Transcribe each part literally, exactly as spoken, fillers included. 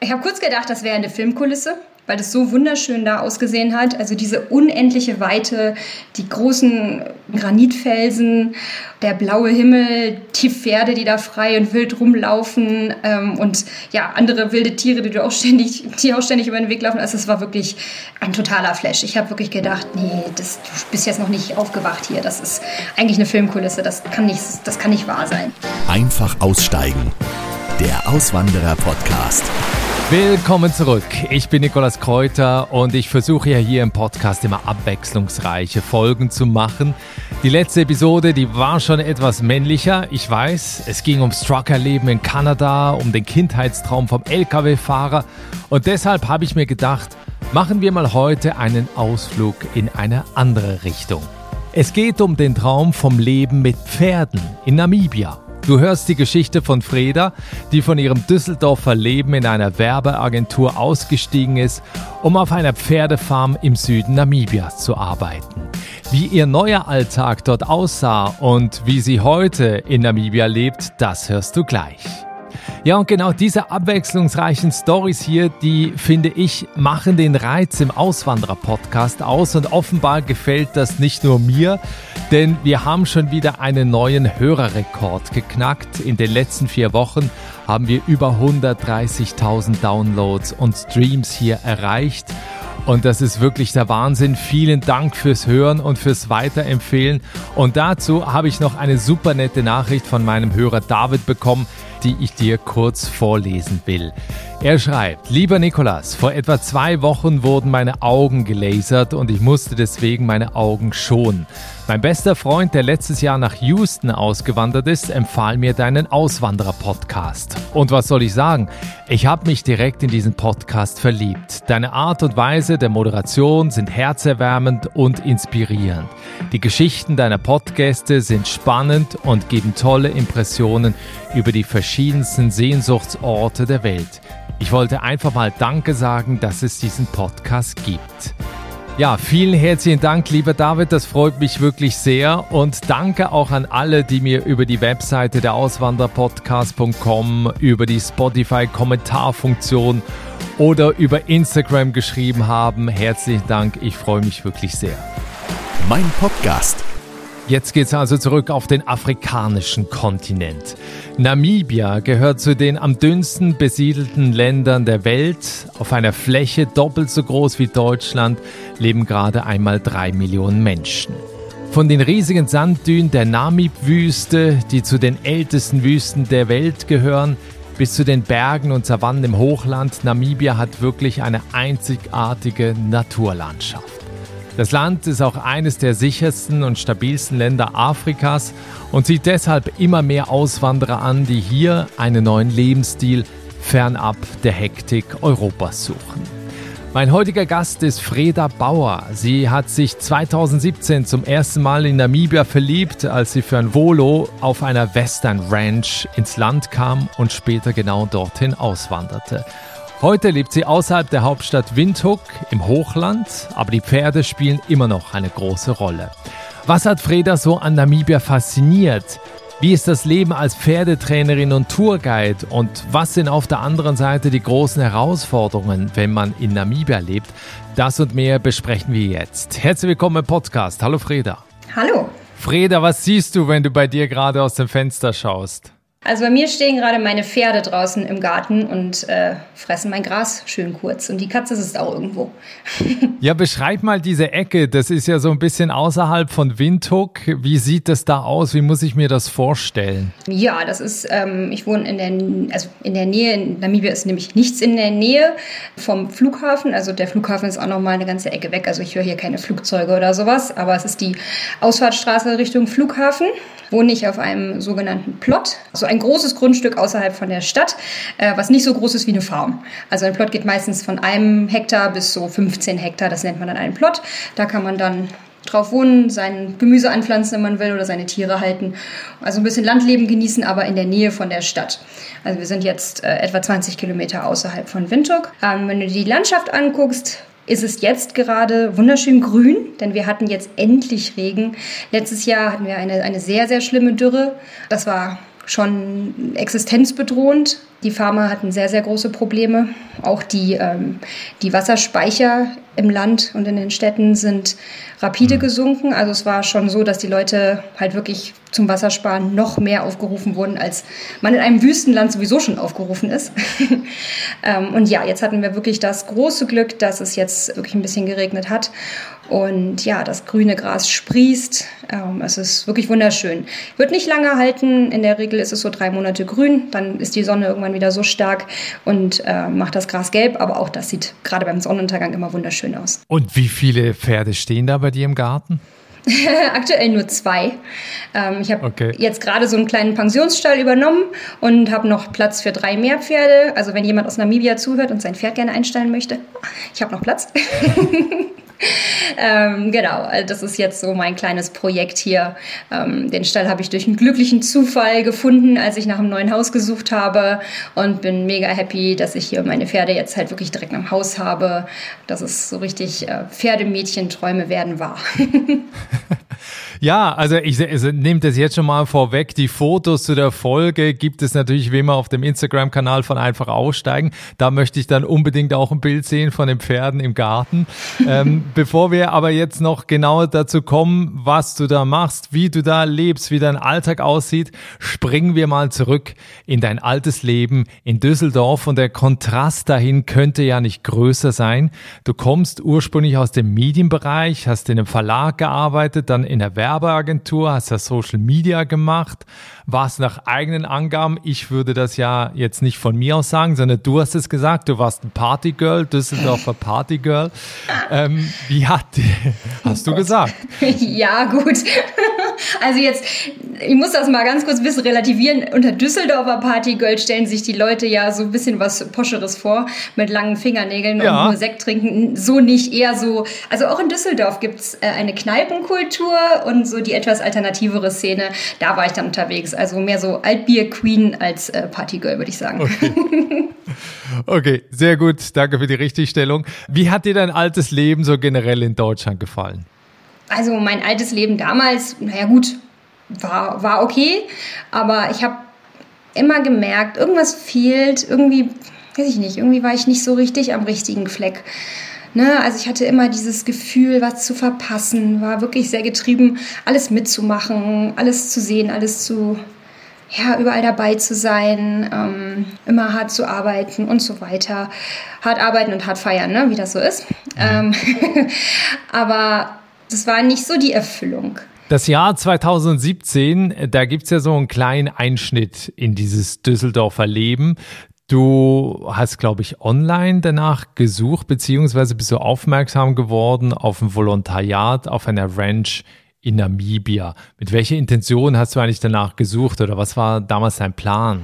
Ich habe kurz gedacht, das wäre eine Filmkulisse, weil das so wunderschön da ausgesehen hat. Also diese unendliche Weite, die großen Granitfelsen, der blaue Himmel, die Pferde, die da frei und wild rumlaufen ähm, und ja, andere wilde Tiere, die, du auch ständig, die auch ständig über den Weg laufen. Also es war wirklich ein totaler Flash. Ich habe wirklich gedacht, nee, das, du bist jetzt noch nicht aufgewacht hier. Das ist eigentlich eine Filmkulisse. Das kann nicht, das kann nicht wahr sein. Einfach aussteigen. Der Auswanderer-Podcast. Willkommen zurück. Ich bin Nikolaus Kräuter und ich versuche ja hier im Podcast immer abwechslungsreiche Folgen zu machen. Die letzte Episode, die war schon etwas männlicher. Ich weiß, es ging ums Truckerleben in Kanada, um den Kindheitstraum vom L K W-Fahrer. Und deshalb habe ich mir gedacht, machen wir mal heute einen Ausflug in eine andere Richtung. Es geht um den Traum vom Leben mit Pferden in Namibia. Du hörst die Geschichte von Freda, die von ihrem Düsseldorfer Leben in einer Werbeagentur ausgestiegen ist, um auf einer Pferdefarm im Süden Namibias zu arbeiten. Wie ihr neuer Alltag dort aussah und wie sie heute in Namibia lebt, das hörst du gleich. Ja, und genau diese abwechslungsreichen Storys hier, die, finde ich, machen den Reiz im Auswanderer-Podcast aus. Und offenbar gefällt das nicht nur mir, denn wir haben schon wieder einen neuen Hörerrekord geknackt. In den letzten vier Wochen haben wir über hundertdreißigtausend Downloads und Streams hier erreicht. Und das ist wirklich der Wahnsinn. Vielen Dank fürs Hören und fürs Weiterempfehlen. Und dazu habe ich noch eine super nette Nachricht von meinem Hörer David bekommen, die ich dir kurz vorlesen will. Er schreibt: Lieber Nikolaus, vor etwa zwei Wochen wurden meine Augen gelasert und ich musste deswegen meine Augen schonen. Mein bester Freund, der letztes Jahr nach Houston ausgewandert ist, empfahl mir deinen Auswanderer-Podcast. Und was soll ich sagen? Ich habe mich direkt in diesen Podcast verliebt. Deine Art und Weise der Moderation sind herzerwärmend und inspirierend. Die Geschichten deiner Podgäste sind spannend und geben tolle Impressionen über die verschiedensten Sehnsuchtsorte der Welt. Ich wollte einfach mal Danke sagen, dass es diesen Podcast gibt. Ja, vielen herzlichen Dank, lieber David, das freut mich wirklich sehr und danke auch an alle, die mir über die Webseite der auswanderpodcast punkt com, über die Spotify-Kommentarfunktion oder über Instagram geschrieben haben. Herzlichen Dank, ich freue mich wirklich sehr. Mein Podcast. Jetzt geht's also zurück auf den afrikanischen Kontinent. Namibia gehört zu den am dünnsten besiedelten Ländern der Welt. Auf einer Fläche doppelt so groß wie Deutschland leben gerade einmal drei Millionen Menschen. Von den riesigen Sanddünen der Namib-Wüste, die zu den ältesten Wüsten der Welt gehören, bis zu den Bergen und Savannen im Hochland, Namibia hat wirklich eine einzigartige Naturlandschaft. Das Land ist auch eines der sichersten und stabilsten Länder Afrikas und zieht deshalb immer mehr Auswanderer an, die hier einen neuen Lebensstil fernab der Hektik Europas suchen. Mein heutiger Gast ist Freda Bauer. Sie hat sich zweitausendsiebzehn zum ersten Mal in Namibia verliebt, als sie für ein Volo auf einer Western Ranch ins Land kam und später genau dorthin auswanderte. Heute lebt sie außerhalb der Hauptstadt Windhoek im Hochland, aber die Pferde spielen immer noch eine große Rolle. Was hat Freda so an Namibia fasziniert? Wie ist das Leben als Pferdetrainerin und Tourguide? Und was sind auf der anderen Seite die großen Herausforderungen, wenn man in Namibia lebt? Das und mehr besprechen wir jetzt. Herzlich willkommen im Podcast. Hallo Freda. Hallo. Freda, was siehst du, wenn du bei dir gerade aus dem Fenster schaust? Also bei mir stehen gerade meine Pferde draußen im Garten und äh, fressen mein Gras schön kurz. Und die Katze sitzt auch irgendwo. Ja, beschreib mal diese Ecke. Das ist ja so ein bisschen außerhalb von Windhoek. Wie sieht das da aus? Wie muss ich mir das vorstellen? Ja, das ist, ähm, ich wohne in der, also in der Nähe, in Namibia ist nämlich nichts in der Nähe vom Flughafen. Also der Flughafen ist auch nochmal eine ganze Ecke weg. Also ich höre hier keine Flugzeuge oder sowas. Aber es ist die Ausfahrtsstraße Richtung Flughafen. Wohne ich auf einem sogenannten Plot, also ein großes Grundstück außerhalb von der Stadt, äh, was nicht so groß ist wie eine Farm. Also ein Plot geht meistens von einem Hektar bis so fünfzehn Hektar, das nennt man dann einen Plot. Da kann man dann drauf wohnen, sein Gemüse anpflanzen, wenn man will, oder seine Tiere halten. Also ein bisschen Landleben genießen, aber in der Nähe von der Stadt. Also wir sind jetzt äh, etwa zwanzig Kilometer außerhalb von Windhoek. Ähm, wenn du die Landschaft anguckst, ist es jetzt gerade wunderschön grün, denn wir hatten jetzt endlich Regen. Letztes Jahr hatten wir eine, eine sehr, sehr schlimme Dürre. Das war schon existenzbedrohend. Die Farmer hatten sehr, sehr große Probleme. Auch die, ähm, die Wasserspeicher im Land und in den Städten sind rapide gesunken. Also es war schon so, dass die Leute halt wirklich zum Wassersparen noch mehr aufgerufen wurden, als man in einem Wüstenland sowieso schon aufgerufen ist. ähm, und ja, jetzt hatten wir wirklich das große Glück, dass es jetzt wirklich ein bisschen geregnet hat. Und ja, das grüne Gras sprießt. Ähm, es ist wirklich wunderschön. Wird nicht lange halten. In der Regel ist es so drei Monate grün. Dann ist die Sonne irgendwann wieder so stark und äh, macht das Gras gelb. Aber auch das sieht gerade beim Sonnenuntergang immer wunderschön aus. Und wie viele Pferde stehen da bei dir im Garten? Aktuell nur zwei. Ähm, ich habe okay. jetzt gerade so einen kleinen Pensionsstall übernommen und habe noch Platz für drei mehr Pferde. Also wenn jemand aus Namibia zuhört und sein Pferd gerne einstellen möchte, ich habe noch Platz. ähm, genau, also das ist jetzt so mein kleines Projekt hier. Ähm, den Stall habe ich durch einen glücklichen Zufall gefunden, als ich nach einem neuen Haus gesucht habe und bin mega happy, dass ich hier meine Pferde jetzt halt wirklich direkt am Haus habe. Das ist so richtig äh, Pferdemädchen-Träume werden wahr. Ja, also ich also nehme das jetzt schon mal vorweg. Die Fotos zu der Folge gibt es natürlich wie immer auf dem Instagram-Kanal von Einfach Aussteigen. Da möchte ich dann unbedingt auch ein Bild sehen von den Pferden im Garten. ähm, bevor wir aber jetzt noch genauer dazu kommen, was du da machst, wie du da lebst, wie dein Alltag aussieht, springen wir mal zurück in dein altes Leben in Düsseldorf. Und der Kontrast dahin könnte ja nicht größer sein. Du kommst ursprünglich aus dem Medienbereich, hast in einem Verlag gearbeitet, dann in der Werbeagentur, hast ja Social Media gemacht, warst nach eigenen Angaben, ich würde das ja jetzt nicht von mir aus sagen, sondern du hast es gesagt, du warst ein Partygirl, Düsseldorfer Partygirl. Ähm, wie hat, hast du gesagt? Ja, gut. Also jetzt, ich muss das mal ganz kurz ein bisschen relativieren. Unter Düsseldorfer Partygirl stellen sich die Leute ja so ein bisschen was Poscheres vor, mit langen Fingernägeln ja. und nur Sekt trinken. So nicht, eher so, also auch in Düsseldorf gibt's äh, eine Kneipenkultur und so die etwas alternativere Szene. Da war ich dann unterwegs. Also mehr so Altbier-Queen als äh, Partygirl, würde ich sagen. Okay. Okay, sehr gut. Danke für die Richtigstellung. Wie hat dir dein altes Leben so generell in Deutschland gefallen? Also mein altes Leben damals, naja gut, war, war okay. Aber ich habe immer gemerkt, irgendwas fehlt. Irgendwie, weiß ich nicht, irgendwie war ich nicht so richtig am richtigen Fleck. Ne, also ich hatte immer dieses Gefühl, was zu verpassen, war wirklich sehr getrieben, alles mitzumachen, alles zu sehen, alles zu, ja, überall dabei zu sein, ähm, immer hart zu arbeiten und so weiter. Hart arbeiten und hart feiern, ne, wie das so ist. Ähm, aber das war nicht so die Erfüllung. Das Jahr zwanzig siebzehn, da gibt's ja so einen kleinen Einschnitt in dieses Düsseldorfer Leben. Du hast, glaube ich, online danach gesucht, beziehungsweise bist du aufmerksam geworden auf ein Volontariat auf einer Ranch in Namibia. Mit welcher Intention hast du eigentlich danach gesucht oder was war damals dein Plan?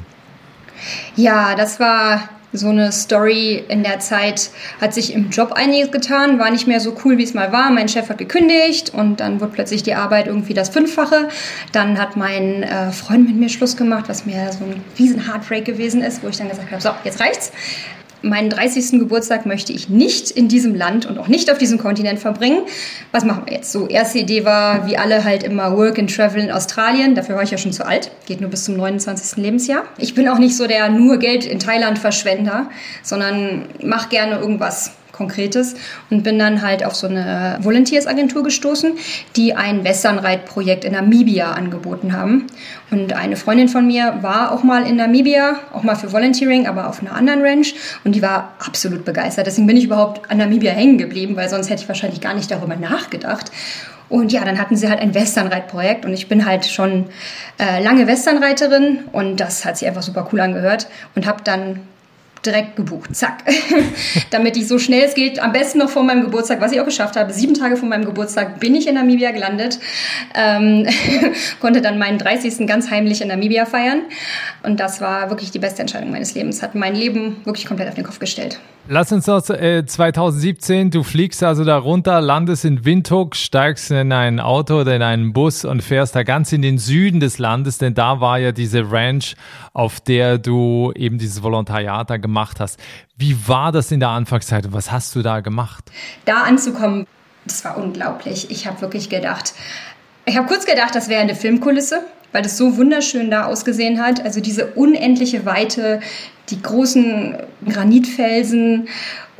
Ja, das war so eine Story. In der Zeit hat sich im Job einiges getan, war nicht mehr so cool, wie es mal war. Mein Chef hat gekündigt und dann wurde plötzlich die Arbeit irgendwie das Fünffache. Dann hat mein äh, Freund mit mir Schluss gemacht, was mir so ein riesen Heartbreak gewesen ist, wo ich dann gesagt habe, so, jetzt reicht's. Meinen dreißigsten Geburtstag möchte ich nicht in diesem Land und auch nicht auf diesem Kontinent verbringen. Was machen wir jetzt? So, erste Idee war, wie alle halt immer Work and Travel in Australien. Dafür war ich ja schon zu alt. Geht nur bis zum neunundzwanzigsten Lebensjahr. Ich bin auch nicht so der nur Geld in Thailand Verschwender, sondern mache gerne irgendwas Konkretes und bin dann halt auf so eine Volunteers-Agentur gestoßen, die ein Westernreitprojekt in Namibia angeboten haben. Und eine Freundin von mir war auch mal in Namibia, auch mal für Volunteering, aber auf einer anderen Ranch und die war absolut begeistert. Deswegen bin ich überhaupt an Namibia hängen geblieben, weil sonst hätte ich wahrscheinlich gar nicht darüber nachgedacht. Und ja, dann hatten sie halt ein Westernreitprojekt und ich bin halt schon äh, lange Westernreiterin und das hat sich einfach super cool angehört und habe dann direkt gebucht, zack. Damit ich so schnell es geht, am besten noch vor meinem Geburtstag, was ich auch geschafft habe, sieben Tage vor meinem Geburtstag bin ich in Namibia gelandet, ähm, konnte dann meinen dreißigsten ganz heimlich in Namibia feiern und das war wirklich die beste Entscheidung meines Lebens, hat mein Leben wirklich komplett auf den Kopf gestellt. Lass uns noch äh, zwanzig siebzehn, du fliegst also da runter, landest in Windhoek, steigst in ein Auto oder in einen Bus und fährst da ganz in den Süden des Landes, denn da war ja diese Ranch, auf der du eben dieses Volontariat da gemacht hast. Wie war das in der Anfangszeit und was hast du da gemacht? Da anzukommen, das war unglaublich. Ich habe wirklich gedacht, ich habe kurz gedacht, das wäre eine Filmkulisse, weil das so wunderschön da ausgesehen hat. Also diese unendliche Weite, die großen Granitfelsen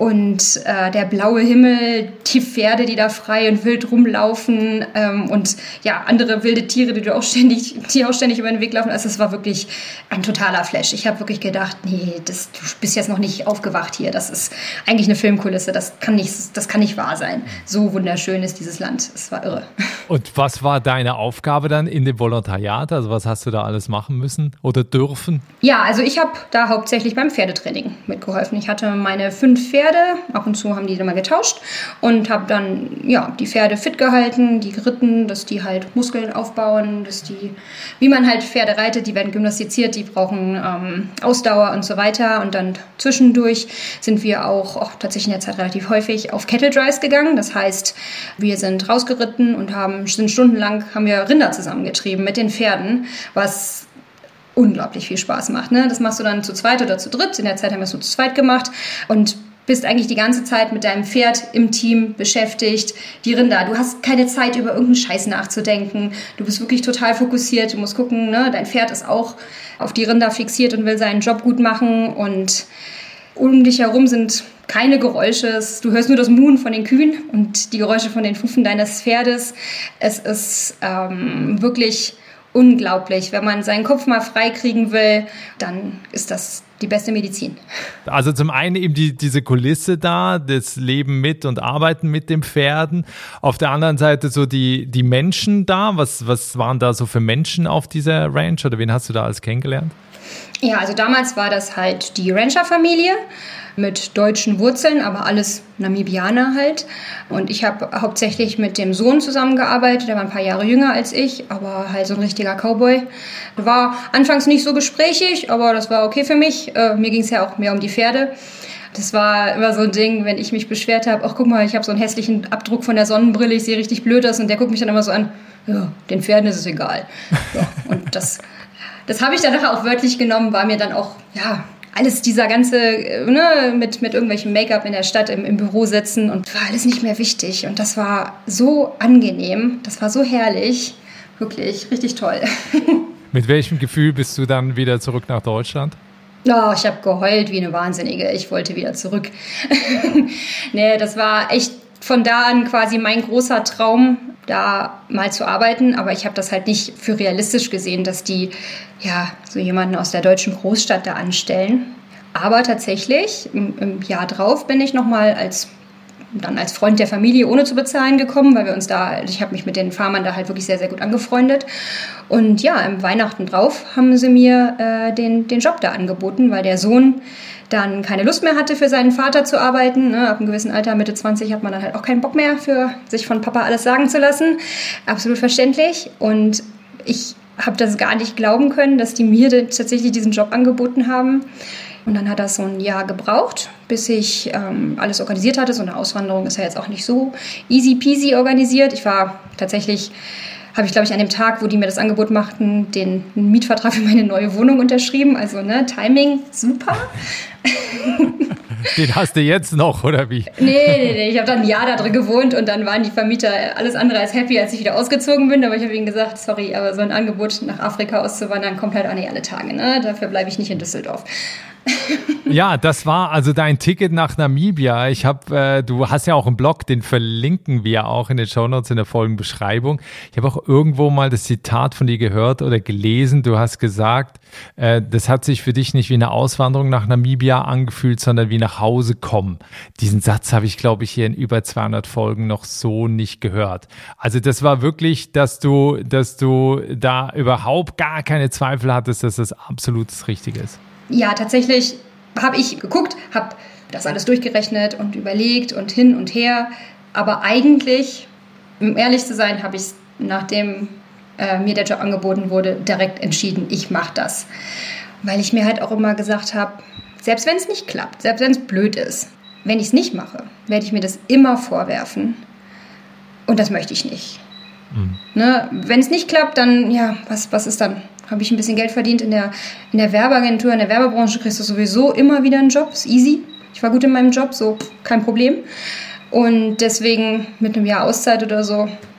und äh, der blaue Himmel, die Pferde, die da frei und wild rumlaufen ähm, und ja, andere wilde Tiere, die, du auch ständig, die auch ständig über den Weg laufen. Also es war wirklich ein totaler Flash. Ich habe wirklich gedacht, nee, das, du bist jetzt noch nicht aufgewacht hier. Das ist eigentlich eine Filmkulisse. Das kann nicht, das kann nicht wahr sein. So wunderschön ist dieses Land. Es war irre. Und was war deine Aufgabe dann in dem Volontariat? Also was hast du da alles machen müssen oder dürfen? Ja, also ich habe da hauptsächlich beim Pferdetraining mitgeholfen. Ich hatte meine fünf Pferde. Ab und zu haben die dann mal getauscht und habe dann ja, die Pferde fit gehalten, die geritten, dass die halt Muskeln aufbauen, dass die, wie man halt Pferde reitet, die werden gymnastiziert, die brauchen ähm, Ausdauer und so weiter. Und dann zwischendurch sind wir auch, auch tatsächlich in der Zeit relativ häufig auf Cattle Drives gegangen. Das heißt, wir sind rausgeritten und haben sind stundenlang haben wir Rinder zusammengetrieben mit den Pferden, was unglaublich viel Spaß macht. Ne? Das machst du dann zu zweit oder zu dritt. In der Zeit haben wir es nur zu zweit gemacht und bist eigentlich die ganze Zeit mit deinem Pferd im Team beschäftigt. Die Rinder, du hast keine Zeit, über irgendeinen Scheiß nachzudenken. Du bist wirklich total fokussiert. Du musst gucken, ne? Dein Pferd ist auch auf die Rinder fixiert und will seinen Job gut machen. Und um dich herum sind keine Geräusche. Du hörst nur das Muhen von den Kühen und die Geräusche von den Hufen deines Pferdes. Es ist ähm, wirklich unglaublich. Wenn man seinen Kopf mal frei kriegen will, dann ist das die beste Medizin. Also zum einen eben die, diese Kulisse da, das Leben mit und Arbeiten mit den Pferden. Auf der anderen Seite so die, die Menschen da. Was, was waren da so für Menschen auf dieser Ranch oder wen hast du da alles kennengelernt? Ja, also damals war das halt die Rancher-Familie mit deutschen Wurzeln, aber alles Namibianer halt. Und ich habe hauptsächlich mit dem Sohn zusammengearbeitet, der war ein paar Jahre jünger als ich, aber halt so ein richtiger Cowboy. War anfangs nicht so gesprächig, aber das war okay für mich. Äh, mir ging es ja auch mehr um die Pferde. Das war immer so ein Ding, wenn ich mich beschwert habe, ach guck mal, ich habe so einen hässlichen Abdruck von der Sonnenbrille, ich sehe richtig blöd aus und der guckt mich dann immer so an, ja, den Pferden ist es egal. Ja, und das, das habe ich dann auch wörtlich genommen, war mir dann auch, ja, alles dieser ganze, ne, mit, mit irgendwelchem Make-up in der Stadt im, im Büro sitzen und war alles nicht mehr wichtig. Und das war so angenehm, das war so herrlich, wirklich richtig toll. Mit welchem Gefühl bist du dann wieder zurück nach Deutschland? Oh, ich habe geheult wie eine Wahnsinnige. Ich wollte wieder zurück. Nee, das war echt von da an quasi mein großer Traum, da mal zu arbeiten. Aber ich habe das halt nicht für realistisch gesehen, dass die ja so jemanden aus der deutschen Großstadt da anstellen. Aber tatsächlich, im, im Jahr drauf bin ich nochmal als dann als Freund der Familie ohne zu bezahlen gekommen, weil wir uns da, ich habe mich mit den Farmern da halt wirklich sehr, sehr gut angefreundet. Und ja, im Weihnachten drauf haben sie mir äh, den, den Job da angeboten, weil der Sohn dann keine Lust mehr hatte, für seinen Vater zu arbeiten. Ne? Ab einem gewissen Alter, Mitte zwanzig, hat man dann halt auch keinen Bock mehr, für sich von Papa alles sagen zu lassen. Absolut verständlich. Und ich habe das gar nicht glauben können, dass die mir tatsächlich diesen Job angeboten haben. Und dann hat das so ein Jahr gebraucht, bis ich ähm, alles organisiert hatte. So eine Auswanderung ist ja jetzt auch nicht so easy peasy organisiert. Ich war tatsächlich, habe ich glaube ich an dem Tag, wo die mir das Angebot machten, den Mietvertrag für meine neue Wohnung unterschrieben. Also ne, Timing super. Den hast du jetzt noch, oder wie? Nee, nee, nee. Ich habe dann ein Jahr da drin gewohnt und dann waren die Vermieter alles andere als happy, als ich wieder ausgezogen bin. Aber ich habe ihnen gesagt, sorry, aber so ein Angebot nach Afrika auszuwandern kommt halt auch nicht alle Tage. Ne? Dafür bleibe ich nicht in Düsseldorf. Ja, das war also dein Ticket nach Namibia. Ich habe, äh, du hast ja auch einen Blog, den verlinken wir auch in den Shownotes in der Folgenbeschreibung. Ich habe auch irgendwo mal das Zitat von dir gehört oder gelesen. Du hast gesagt, äh, das hat sich für dich nicht wie eine Auswanderung nach Namibia angefühlt, sondern wie nach Hause kommen. Diesen Satz habe ich, glaube ich, hier in über zweihundert Folgen noch so nicht gehört. Also das war wirklich, dass du, dass du da überhaupt gar keine Zweifel hattest, dass das absolut das Richtige ist. Ja, tatsächlich habe ich geguckt, habe das alles durchgerechnet und überlegt und hin und her. Aber eigentlich, um ehrlich zu sein, habe ich es, nachdem äh, mir der Job angeboten wurde, direkt entschieden, ich mache das. Weil ich mir halt auch immer gesagt habe, selbst wenn es nicht klappt, selbst wenn es blöd ist, wenn ich es nicht mache, werde ich mir das immer vorwerfen. Und das möchte ich nicht. Mhm. Ne? Wenn es nicht klappt, dann, ja, was, was ist dann? Habe ich ein bisschen Geld verdient in der, in der Werbeagentur, in der Werbebranche kriegst du sowieso immer wieder einen Job, ist easy. Ich war gut in meinem Job, so kein Problem. Und deswegen mit einem Jahr Auszeit oder so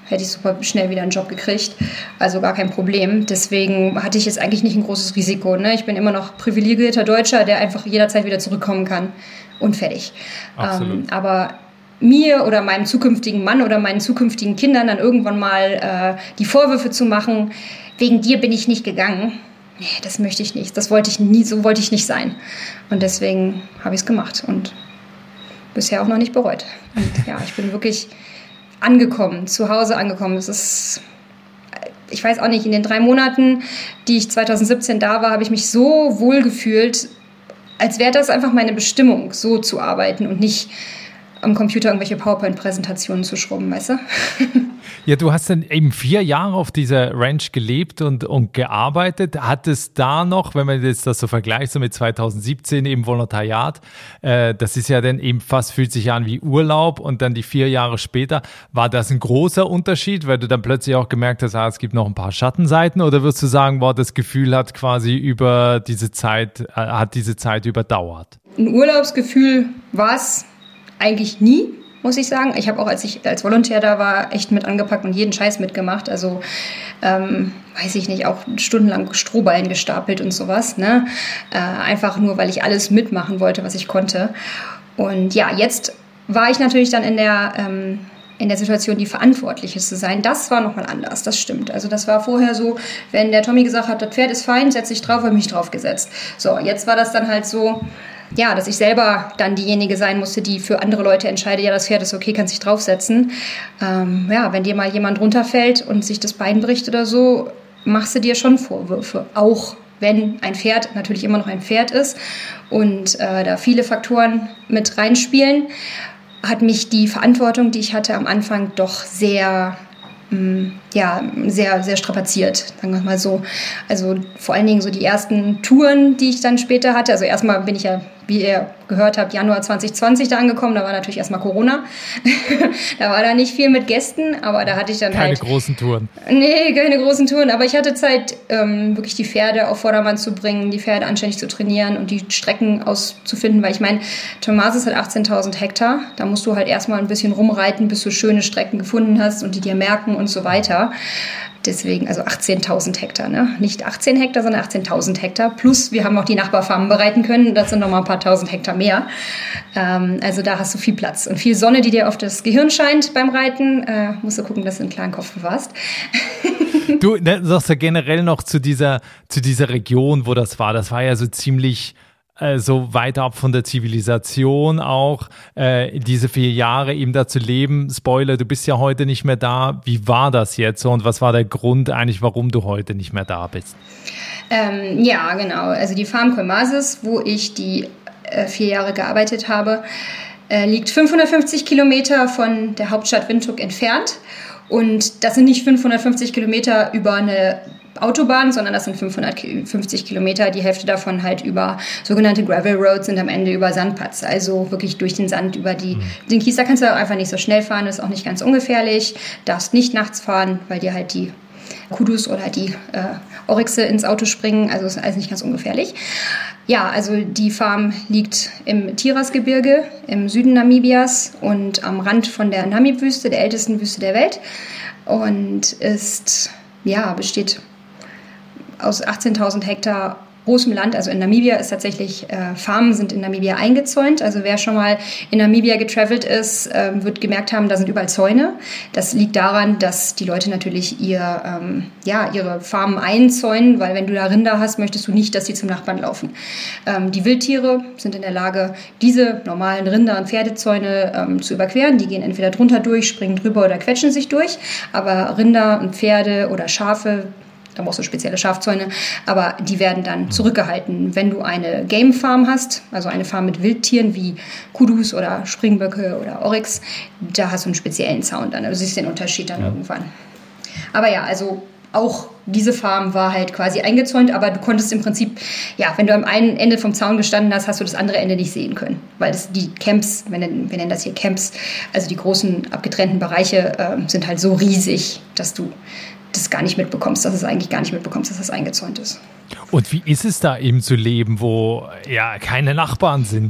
hätte ich super schnell wieder einen Job gekriegt. Also gar kein Problem. Deswegen hatte ich jetzt eigentlich nicht ein großes Risiko. Ne? Ich bin immer noch privilegierter Deutscher, der einfach jederzeit wieder zurückkommen kann und fertig. Ähm, aber mir oder meinem zukünftigen Mann oder meinen zukünftigen Kindern dann irgendwann mal äh, die Vorwürfe zu machen, wegen dir bin ich nicht gegangen. Nee, das möchte ich nicht. Das wollte ich nie, so wollte ich nicht sein. Und deswegen habe ich es gemacht und bisher auch noch nicht bereut. Und ja, ich bin wirklich angekommen, zu Hause angekommen. Es ist, ich weiß auch nicht, in den drei Monaten, die ich zwanzig siebzehn da war, habe ich mich so wohl gefühlt, als wäre das einfach meine Bestimmung, so zu arbeiten und nicht am Computer irgendwelche PowerPoint-Präsentationen zu schrubben, weißt du? Ja, du hast dann eben vier Jahre auf dieser Ranch gelebt und, und gearbeitet. Hat es da noch, wenn man jetzt das so vergleicht, so mit zwanzig siebzehn eben Volontariat, äh, das ist ja dann eben fast, fühlt sich an wie Urlaub und dann die vier Jahre später, war das ein großer Unterschied, weil du dann plötzlich auch gemerkt hast, ah, es gibt noch ein paar Schattenseiten, oder würdest du sagen, boah, das Gefühl hat quasi über diese Zeit, äh, hat diese Zeit überdauert? Ein Urlaubsgefühl war es eigentlich nie, muss ich sagen. Ich habe auch, als ich als Volontär da war, echt mit angepackt und jeden Scheiß mitgemacht. Also, ähm, weiß ich nicht, auch stundenlang Strohballen gestapelt und sowas. Ne? Äh, einfach nur, weil ich alles mitmachen wollte, was ich konnte. Und ja, jetzt war ich natürlich dann in der, ähm, in der Situation, die Verantwortliche zu sein. Das war nochmal anders, das stimmt. Also das war vorher so, wenn der Tommy gesagt hat, das Pferd ist fein, setz dich drauf, habe ich mich drauf gesetzt. So, jetzt war das dann halt so, ja, dass ich selber dann diejenige sein musste, die für andere Leute entscheidet, ja, das Pferd ist okay, kannst dich draufsetzen. Ähm, ja, wenn dir mal jemand runterfällt und sich das Bein bricht oder so, machst du dir schon Vorwürfe. Auch wenn ein Pferd natürlich immer noch ein Pferd ist und äh, da viele Faktoren mit reinspielen, hat mich die Verantwortung, die ich hatte am Anfang, doch sehr... ja, sehr, sehr strapaziert, sagen wir mal so. Also vor allen Dingen so die ersten Touren, die ich dann später hatte. Also erstmal bin ich ja, wie ihr gehört habt, Januar zwanzig zwanzig da angekommen. Da war natürlich erstmal Corona. Da war da nicht viel mit Gästen, aber da hatte ich dann keine halt... Keine großen Touren. Nee, keine großen Touren. Aber ich hatte Zeit, ähm, wirklich die Pferde auf Vordermann zu bringen, die Pferde anständig zu trainieren und die Strecken auszufinden. Weil ich meine, Tomasis hat achtzehntausend Hektar. Da musst du halt erstmal ein bisschen rumreiten, bis du schöne Strecken gefunden hast und die dir merken und so weiter. Deswegen, also achtzehntausend Hektar, ne? Nicht achtzehn Hektar, sondern achtzehntausend Hektar. Plus, wir haben auch die Nachbarfarmen bereiten können. Das sind nochmal ein paar tausend Hektar mehr. Ähm, also da hast du viel Platz und viel Sonne, die dir auf das Gehirn scheint beim Reiten. Äh, musst du gucken, dass du einen klaren Kopf bewahrst. Du sagst ja generell noch zu dieser, zu dieser Region, wo das war. Das war ja so ziemlich... so weit ab von der Zivilisation auch, äh, diese vier Jahre eben da zu leben. Spoiler, du bist ja heute nicht mehr da. Wie war das jetzt und was war der Grund eigentlich, warum du heute nicht mehr da bist? Ähm, ja, genau. Also die Farm Colmasis, wo ich die äh, vier Jahre gearbeitet habe, äh, liegt fünfhundertfünfzig Kilometer von der Hauptstadt Windhoek entfernt. Und das sind nicht fünfhundertfünfzig Kilometer über eine Autobahn, sondern das sind fünfhundertfünfzig Kilometer, die Hälfte davon halt über sogenannte Gravel Roads und am Ende über Sandpads, also wirklich durch den Sand, über die, mhm. den Kies. Da kannst du auch einfach nicht so schnell fahren, ist auch nicht ganz ungefährlich, darfst nicht nachts fahren, weil dir halt die Kudus oder die äh, Oryxe ins Auto springen, also ist alles nicht ganz ungefährlich. Ja, also die Farm liegt im Tirasgebirge im Süden Namibias und am Rand von der Namib-Wüste, der ältesten Wüste der Welt, und ist, ja, besteht aus achtzehntausend Hektar großem Land, also in Namibia ist tatsächlich, äh, Farmen sind in Namibia eingezäunt. Also wer schon mal in Namibia getravelt ist, äh, wird gemerkt haben, da sind überall Zäune. Das liegt daran, dass die Leute natürlich ihr, ähm, ja, ihre Farmen einzäunen, weil wenn du da Rinder hast, möchtest du nicht, dass sie zum Nachbarn laufen. Ähm, die Wildtiere sind in der Lage, diese normalen Rinder- und Pferdezäune ähm, zu überqueren. Die gehen entweder drunter durch, springen drüber oder quetschen sich durch. Aber Rinder und Pferde oder Schafe, da brauchst du spezielle Schafzäune, aber die werden dann zurückgehalten. Wenn du eine Game Farm hast, also eine Farm mit Wildtieren wie Kudus oder Springböcke oder Oryx, da hast du einen speziellen Zaun dann. Also du siehst den Unterschied dann ja. irgendwann. Aber ja, also auch diese Farm war halt quasi eingezäunt, aber du konntest im Prinzip, ja, wenn du am einen Ende vom Zaun gestanden hast, hast du das andere Ende nicht sehen können. Weil das, die Camps, wir nennen, wir nennen das hier Camps, also die großen abgetrennten Bereiche äh, sind halt so riesig, dass du das gar nicht mitbekommst, dass es eigentlich gar nicht mitbekommst, dass das eingezäunt ist. Und wie ist es da eben zu leben, wo ja keine Nachbarn sind?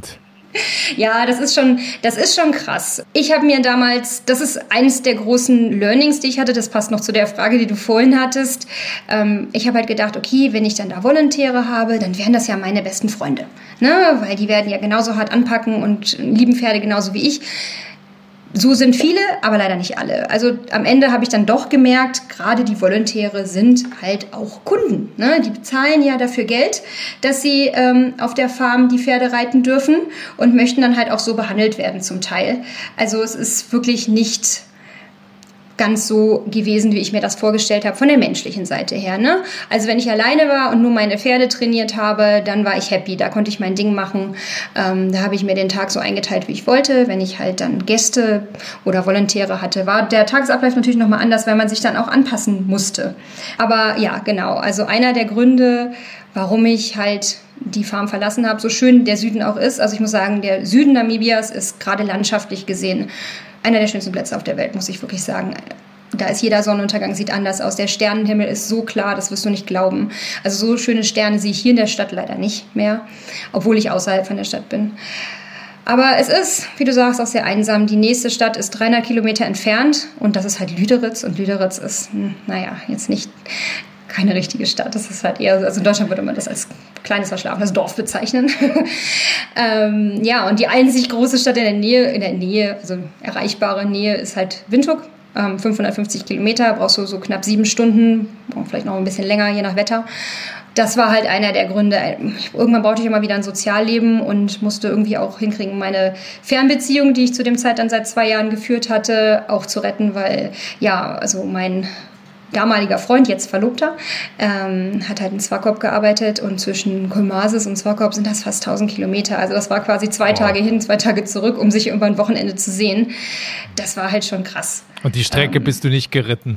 Ja, das ist schon, das ist schon krass. Ich habe mir damals, das ist eines der großen Learnings, die ich hatte, das passt noch zu der Frage, die du vorhin hattest. Ähm, ich habe halt gedacht, okay, wenn ich dann da Volontäre habe, dann wären das ja meine besten Freunde, ne? Weil die werden ja genauso hart anpacken und lieben Pferde genauso wie ich. So sind viele, aber leider nicht alle. Also am Ende habe ich dann doch gemerkt, gerade die Volontäre sind halt auch Kunden, ne? Die bezahlen ja dafür Geld, dass sie ähm, auf der Farm die Pferde reiten dürfen und möchten dann halt auch so behandelt werden zum Teil. Also es ist wirklich nicht ganz so gewesen, wie ich mir das vorgestellt habe, von der menschlichen Seite her, ne? Also wenn ich alleine war und nur meine Pferde trainiert habe, dann war ich happy, da konnte ich mein Ding machen. Ähm, da habe ich mir den Tag so eingeteilt, wie ich wollte. Wenn ich halt dann Gäste oder Volontäre hatte, war der Tagesablauf natürlich nochmal anders, weil man sich dann auch anpassen musste. Aber ja, genau, also einer der Gründe, warum ich halt die Farm verlassen habe, so schön der Süden auch ist. Also ich muss sagen, der Süden Namibias ist gerade landschaftlich gesehen einer der schönsten Plätze auf der Welt, muss ich wirklich sagen. Da ist jeder Sonnenuntergang, sieht anders aus. Der Sternenhimmel ist so klar, das wirst du nicht glauben. Also so schöne Sterne sehe ich hier in der Stadt leider nicht mehr, obwohl ich außerhalb von der Stadt bin. Aber es ist, wie du sagst, auch sehr einsam. Die nächste Stadt ist dreihundert Kilometer entfernt und das ist halt Lüderitz. Und Lüderitz ist, naja, jetzt nicht keine richtige Stadt. Das ist halt eher, also in Deutschland würde man das als kleines verschlafenes Dorf bezeichnen. ähm, ja, und die einzig große Stadt in der Nähe, in der Nähe, also erreichbare Nähe, ist halt Windhoek. Ähm, fünfhundertfünfzig Kilometer, brauchst du so knapp sieben Stunden, vielleicht noch ein bisschen länger, je nach Wetter. Das war halt einer der Gründe. Irgendwann brauchte ich immer wieder ein Sozialleben und musste irgendwie auch hinkriegen, meine Fernbeziehung, die ich zu dem Zeit dann seit zwei Jahren geführt hatte, auch zu retten, weil, ja, also mein damaliger Freund, jetzt Verlobter, ähm, hat halt in Swakop gearbeitet und zwischen Kolmasis und Swakop sind das fast tausend Kilometer. Also das war quasi zwei wow. Tage hin, zwei Tage zurück, um sich über ein Wochenende zu sehen. Das war halt schon krass. Und die Strecke ähm, bist du nicht geritten?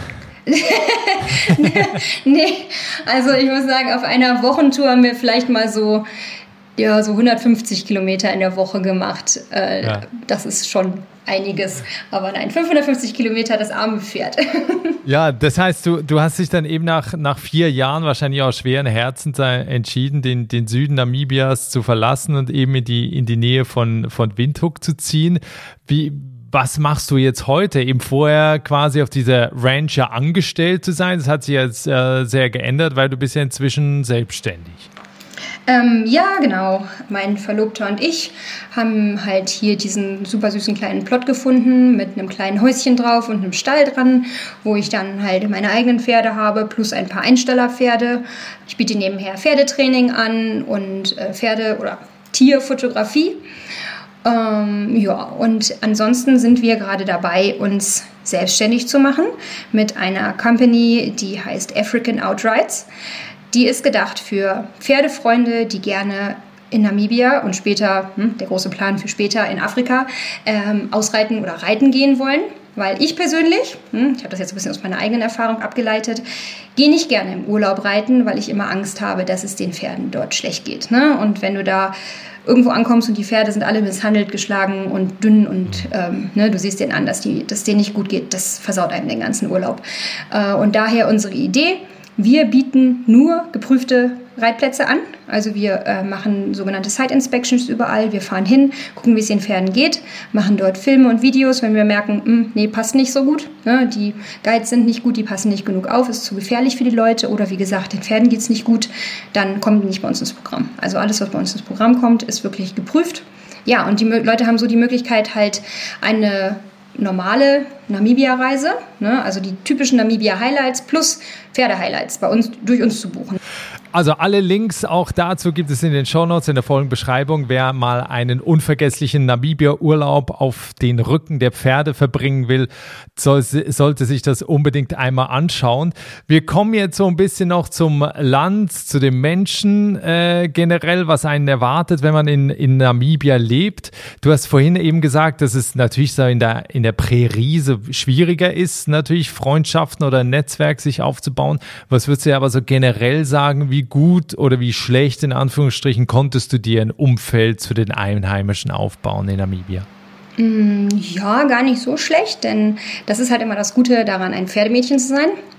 Nee, also ich muss sagen, auf einer Wochentour haben wir vielleicht mal so, ja, so hundertfünfzig Kilometer in der Woche gemacht. Äh, ja. Das ist schon einiges. Aber nein, fünfhundertfünfzig Kilometer, das arme Pferd. Ja, das heißt, du, du hast dich dann eben nach, nach vier Jahren wahrscheinlich auch schweren Herzens entschieden, den, den Süden Namibias zu verlassen und eben in die, in die Nähe von, von Windhoek zu ziehen. Wie, was machst du jetzt heute? Eben vorher quasi auf dieser Ranch ja angestellt zu sein. Das hat sich jetzt äh, sehr geändert, weil du bist ja inzwischen selbstständig. Ähm, ja, genau. Mein Verlobter und ich haben halt hier diesen super süßen kleinen Plot gefunden mit einem kleinen Häuschen drauf und einem Stall dran, wo ich dann halt meine eigenen Pferde habe, plus ein paar Einstellerpferde. Ich biete nebenher Pferdetraining an und äh, Pferde- oder Tierfotografie. Ähm, ja, und ansonsten sind wir gerade dabei, uns selbstständig zu machen mit einer Company, die heißt African Outrights. Die ist gedacht für Pferdefreunde, die gerne in Namibia und später, hm, der große Plan für später in Afrika, ähm, ausreiten oder reiten gehen wollen. Weil ich persönlich, hm, ich habe das jetzt ein bisschen aus meiner eigenen Erfahrung abgeleitet, gehe nicht gerne im Urlaub reiten, weil ich immer Angst habe, dass es den Pferden dort schlecht geht. Ne? Und wenn du da irgendwo ankommst und die Pferde sind alle misshandelt, geschlagen und dünn und ähm, ne, du siehst denen an, dass die, dass denen nicht gut geht, das versaut einem den ganzen Urlaub. Äh, und daher unsere Idee: Wir bieten nur geprüfte Reitplätze an. Also wir äh, machen sogenannte Site Inspections überall. Wir fahren hin, gucken, wie es den Pferden geht, machen dort Filme und Videos, wenn wir merken, mh, nee, passt nicht so gut. Ne? Die Guides sind nicht gut, die passen nicht genug auf, ist zu gefährlich für die Leute oder wie gesagt, den Pferden geht es nicht gut, dann kommen die nicht bei uns ins Programm. Also alles, was bei uns ins Programm kommt, ist wirklich geprüft. Ja, und die Leute haben so die Möglichkeit, halt eine normale Namibia-Reise, ne, also die typischen Namibia-Highlights plus Pferde-Highlights bei uns, durch uns zu buchen. Also alle Links auch dazu gibt es in den Shownotes, in der vollen Beschreibung. Wer mal einen unvergesslichen Namibia-Urlaub auf den Rücken der Pferde verbringen will, soll, sollte sich das unbedingt einmal anschauen. Wir kommen jetzt so ein bisschen noch zum Land, zu den Menschen äh, generell, was einen erwartet, wenn man in, in Namibia lebt. Du hast vorhin eben gesagt, dass es natürlich so in der, in der Prärie so schwieriger ist, natürlich Freundschaften oder ein Netzwerk sich aufzubauen. Was würdest du aber so generell sagen, wie gut oder wie schlecht in Anführungsstrichen konntest du dir ein Umfeld zu den Einheimischen aufbauen in Namibia? Ja, gar nicht so schlecht, denn das ist halt immer das Gute daran, ein Pferdemädchen zu sein.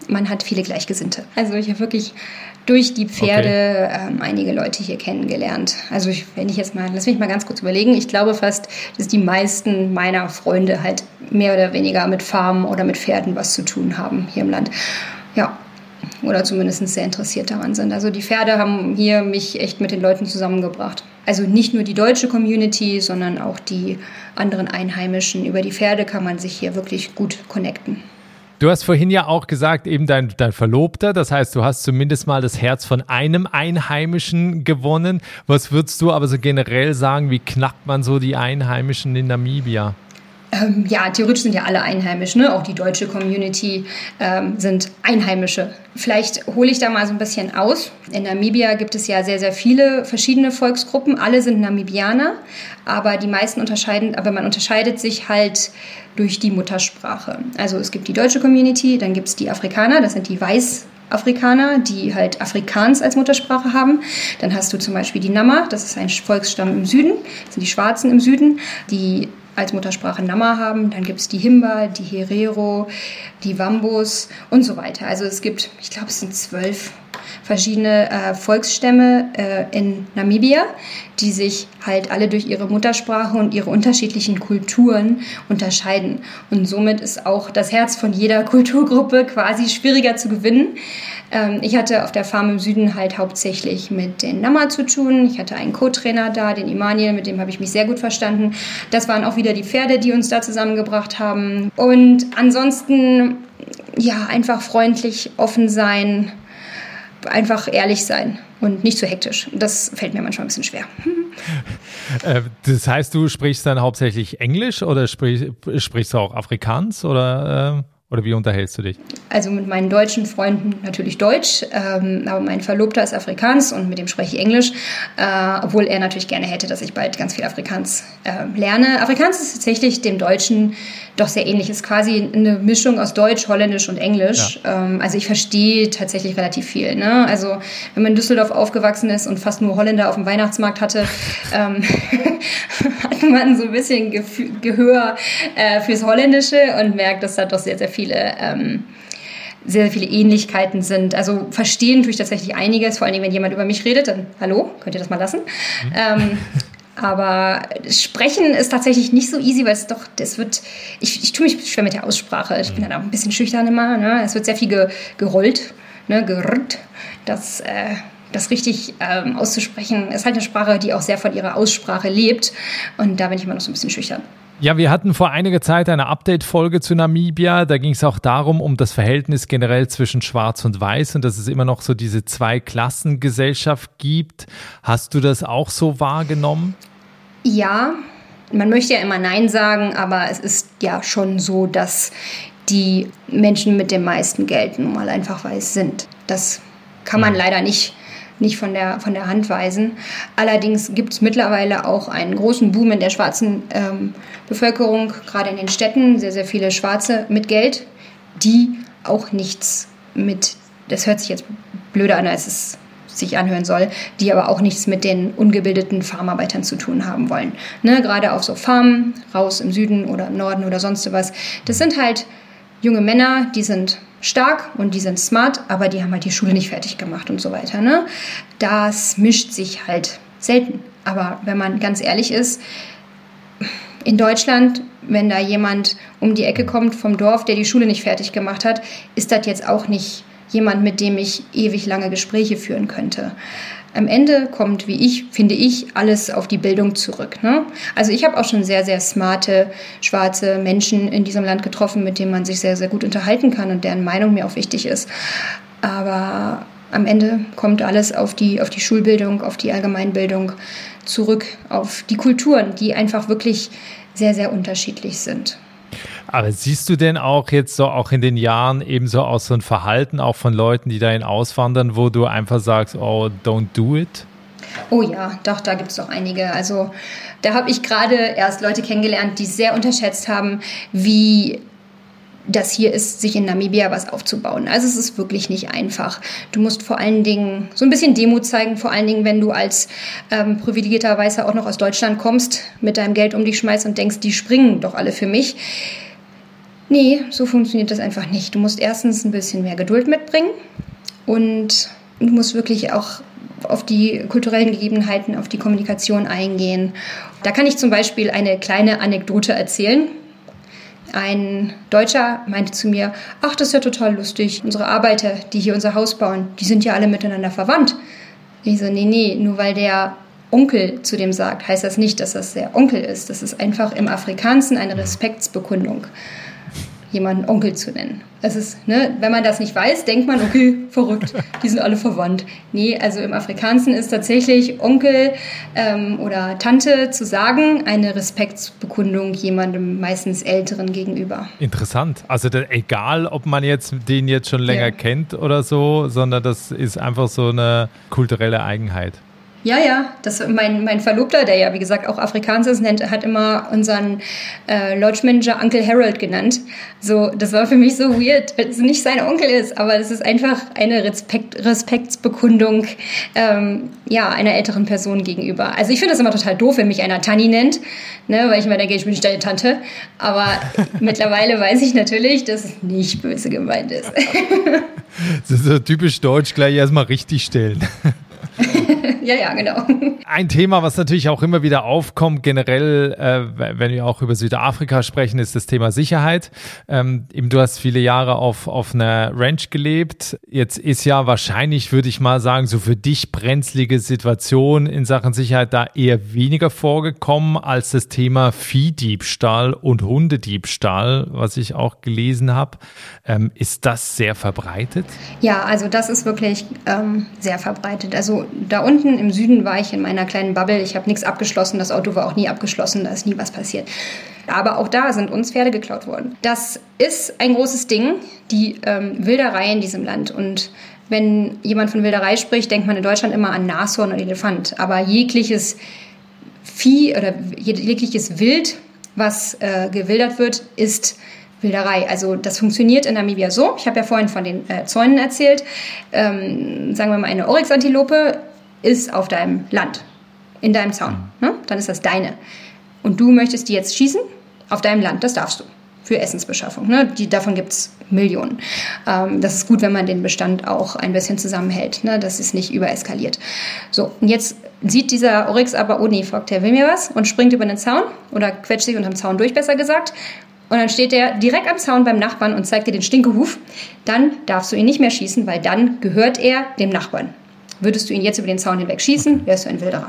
man hat viele Gleichgesinnte. Also ich habe wirklich durch die Pferde okay. ähm, einige Leute hier kennengelernt. Also ich, wenn ich jetzt mal, lass mich mal ganz kurz überlegen, ich glaube fast, dass die meisten meiner Freunde halt mehr oder weniger mit Farmen oder mit Pferden was zu tun haben hier im Land. Ja, oder zumindest sehr interessiert daran sind. Also die Pferde haben hier mich echt mit den Leuten zusammengebracht. Also nicht nur die deutsche Community, sondern auch die anderen Einheimischen. Über die Pferde kann man sich hier wirklich gut connecten. Du hast vorhin ja auch gesagt, eben dein, dein Verlobter, das heißt, du hast zumindest mal das Herz von einem Einheimischen gewonnen. Was würdest du aber so generell sagen, wie knackt man so die Einheimischen in Namibia? Ähm, ja, theoretisch sind ja alle einheimisch, ne? Auch die deutsche Community ähm, sind Einheimische. Vielleicht hole ich da mal so ein bisschen aus. In Namibia gibt es ja sehr, sehr viele verschiedene Volksgruppen. Alle sind Namibianer, aber die meisten unterscheiden, aber man unterscheidet sich halt durch die Muttersprache. Also es gibt die deutsche Community, dann gibt es die Afrikaner, das sind die Weißafrikaner, die halt Afrikaans als Muttersprache haben. Dann hast du zum Beispiel die Nama, das ist ein Volksstamm im Süden, das sind die Schwarzen im Süden, die als Muttersprache Nama haben. Dann gibt es die Himba, die Herero, die Wambos und so weiter. Also es gibt, ich glaube, es sind zwölf verschiedene äh, Volksstämme äh, in Namibia, die sich halt alle durch ihre Muttersprache und ihre unterschiedlichen Kulturen unterscheiden. Und somit ist auch das Herz von jeder Kulturgruppe quasi schwieriger zu gewinnen. Ähm, ich hatte auf der Farm im Süden halt hauptsächlich mit den Nama zu tun. Ich hatte einen Co-Trainer da, den Immanuel, mit dem habe ich mich sehr gut verstanden. Das waren auch wieder die Pferde, die uns da zusammengebracht haben. Und ansonsten, ja, einfach freundlich, offen sein, einfach ehrlich sein und nicht zu hektisch. Das fällt mir manchmal ein bisschen schwer. Das heißt, du sprichst dann hauptsächlich Englisch oder sprich, sprichst du auch Afrikaans oder, äh, oder wie unterhältst du dich? Also mit meinen deutschen Freunden natürlich Deutsch, ähm, aber mein Verlobter ist Afrikaans und mit dem spreche ich Englisch, äh, obwohl er natürlich gerne hätte, dass ich bald ganz viel Afrikaans äh, lerne. Afrikaans ist tatsächlich dem Deutschen doch sehr ähnlich. Es ist quasi eine Mischung aus Deutsch, Holländisch und Englisch. Ja. Ähm, also ich verstehe tatsächlich relativ viel. Ne? Also wenn man in Düsseldorf aufgewachsen ist und fast nur Holländer auf dem Weihnachtsmarkt hatte, ähm, hat man so ein bisschen Gef- Gehör äh, fürs Holländische und merkt, dass da doch sehr, sehr viele ähm, sehr, sehr viele Ähnlichkeiten sind. Also verstehen tue ich tatsächlich einiges, vor allen Dingen, wenn jemand über mich redet, dann hallo, könnt ihr das mal lassen? Mhm. Ähm, aber sprechen ist tatsächlich nicht so easy, weil es doch, das wird, ich, ich tue mich schwer mit der Aussprache. Ich bin dann auch ein bisschen schüchtern immer. Ne? Es wird sehr viel ge, gerollt, ne? gerrrt. Das, äh, das richtig ähm, auszusprechen ist halt eine Sprache, die auch sehr von ihrer Aussprache lebt. Und da bin ich immer noch so ein bisschen schüchtern. Ja, wir hatten vor einiger Zeit eine Update-Folge zu Namibia. Da ging es auch darum, um das Verhältnis generell zwischen Schwarz und Weiß und dass es immer noch so diese Zwei-Klassen-Gesellschaft gibt. Hast du das auch so wahrgenommen? Ja, man möchte ja immer Nein sagen, aber es ist ja schon so, dass die Menschen mit dem meisten Geld nun mal einfach weiß sind. Das kann man leider nicht nicht von der, von der Hand weisen. Allerdings gibt es mittlerweile auch einen großen Boom in der schwarzen ähm, Bevölkerung, gerade in den Städten, sehr, sehr viele Schwarze mit Geld, die auch nichts mit, das hört sich jetzt blöder an, als es sich anhören soll, die aber auch nichts mit den ungebildeten Farmarbeitern zu tun haben wollen. Ne, gerade auf so Farmen, raus im Süden oder im Norden oder sonst was. Das sind halt junge Männer, die sind stark und die sind smart, aber die haben halt die Schule nicht fertig gemacht und so weiter. Ne? Das mischt sich halt selten. Aber wenn man ganz ehrlich ist, in Deutschland, wenn da jemand um die Ecke kommt vom Dorf, der die Schule nicht fertig gemacht hat, ist das jetzt auch nicht jemand, mit dem ich ewig lange Gespräche führen könnte. Am Ende kommt, wie ich, finde ich, alles auf die Bildung zurück. Ne? Also ich habe auch schon sehr, sehr smarte, schwarze Menschen in diesem Land getroffen, mit denen man sich sehr, sehr gut unterhalten kann und deren Meinung mir auch wichtig ist. Aber am Ende kommt alles auf die, auf die Schulbildung, auf die Allgemeinbildung zurück, auf die Kulturen, die einfach wirklich sehr, sehr unterschiedlich sind. Aber siehst du denn auch jetzt so auch in den Jahren eben so auch so ein Verhalten auch von Leuten, die dahin auswandern, wo du einfach sagst, oh, don't do it? Oh ja, doch, da gibt es doch einige. Also da habe ich gerade erst Leute kennengelernt, die sehr unterschätzt haben, wie das hier ist, sich in Namibia was aufzubauen. Also es ist wirklich nicht einfach. Du musst vor allen Dingen so ein bisschen Demut zeigen, vor allen Dingen, wenn du als ähm, privilegierter Weißer auch noch aus Deutschland kommst, mit deinem Geld um dich schmeißt und denkst, die springen doch alle für mich. Nee, so funktioniert das einfach nicht. Du musst erstens ein bisschen mehr Geduld mitbringen und du musst wirklich auch auf die kulturellen Gegebenheiten, auf die Kommunikation eingehen. Da kann ich zum Beispiel eine kleine Anekdote erzählen. Ein Deutscher meinte zu mir, ach, das ist ja total lustig. Unsere Arbeiter, die hier unser Haus bauen, die sind ja alle miteinander verwandt. Ich so, nee, nee, nur weil der Onkel zu dem sagt, heißt das nicht, dass das der Onkel ist. Das ist einfach im Afrikanischen eine Respektsbekundung, jemanden Onkel zu nennen. Das ist, ne, wenn man das nicht weiß, denkt man, okay, verrückt, die sind alle verwandt. Nee, also im Afrikanischen ist tatsächlich Onkel ähm, oder Tante zu sagen eine Respektsbekundung jemandem meistens Älteren gegenüber. Interessant. Also da, egal, ob man jetzt den jetzt schon länger ja. kennt oder so, sondern das ist einfach so eine kulturelle Eigenheit. Ja, ja, das, mein, mein Verlobter, der ja wie gesagt auch Afrikaans ist, nennt, hat immer unseren äh, Lodge Manager Uncle Harold genannt. So, das war für mich so weird, weil es nicht sein Onkel ist, aber es ist einfach eine Respekt, Respektsbekundung ähm, ja, einer älteren Person gegenüber. Also ich finde das immer total doof, wenn mich einer Tanni nennt, ne, weil ich immer denke, ich bin nicht deine Tante. Aber mittlerweile weiß ich natürlich, dass es nicht böse gemeint ist. Das ist so typisch deutsch, gleich erstmal richtig stellen. Ja, ja, genau. Ein Thema, was natürlich auch immer wieder aufkommt, generell, äh, wenn wir auch über Südafrika sprechen, ist das Thema Sicherheit. Ähm, eben, du hast viele Jahre auf, auf einer Ranch gelebt. Jetzt ist ja wahrscheinlich, würde ich mal sagen, so für dich brenzlige Situation in Sachen Sicherheit da eher weniger vorgekommen als das Thema Viehdiebstahl und Hundediebstahl, was ich auch gelesen habe. Ähm, ist das sehr verbreitet? Ja, also das ist wirklich ähm, sehr verbreitet. Also da unten im Süden war ich in meiner kleinen Bubble. Ich habe nichts abgeschlossen. Das Auto war auch nie abgeschlossen. Da ist nie was passiert. Aber auch da sind uns Pferde geklaut worden. Das ist ein großes Ding, die ähm, Wilderei in diesem Land. Und wenn jemand von Wilderei spricht, denkt man in Deutschland immer an Nashorn und Elefant. Aber jegliches Vieh oder jegliches Wild, was äh, gewildert wird, ist Wilderei. Also das funktioniert in Namibia so. Ich habe ja vorhin von den äh, Zäunen erzählt. Ähm, sagen wir mal, eine Oryx-Antilope ist auf deinem Land, in deinem Zaun. Ne? Dann ist das deine. Und du möchtest die jetzt schießen auf deinem Land. Das darfst du. Für Essensbeschaffung. Ne? Die, davon gibt es Millionen. Ähm, das ist gut, wenn man den Bestand auch ein bisschen zusammenhält. Ne? Das ist nicht übereskaliert. So, und jetzt sieht dieser Oryx aber, oh nee, Fock, der will mir was und springt über den Zaun oder quetscht sich unterm Zaun durch, besser gesagt. Und dann steht der direkt am Zaun beim Nachbarn und zeigt dir den Stinkehuf. Dann darfst du ihn nicht mehr schießen, weil dann gehört er dem Nachbarn. Würdest du ihn jetzt über den Zaun hinweg schießen, wärst du ein Wilderer.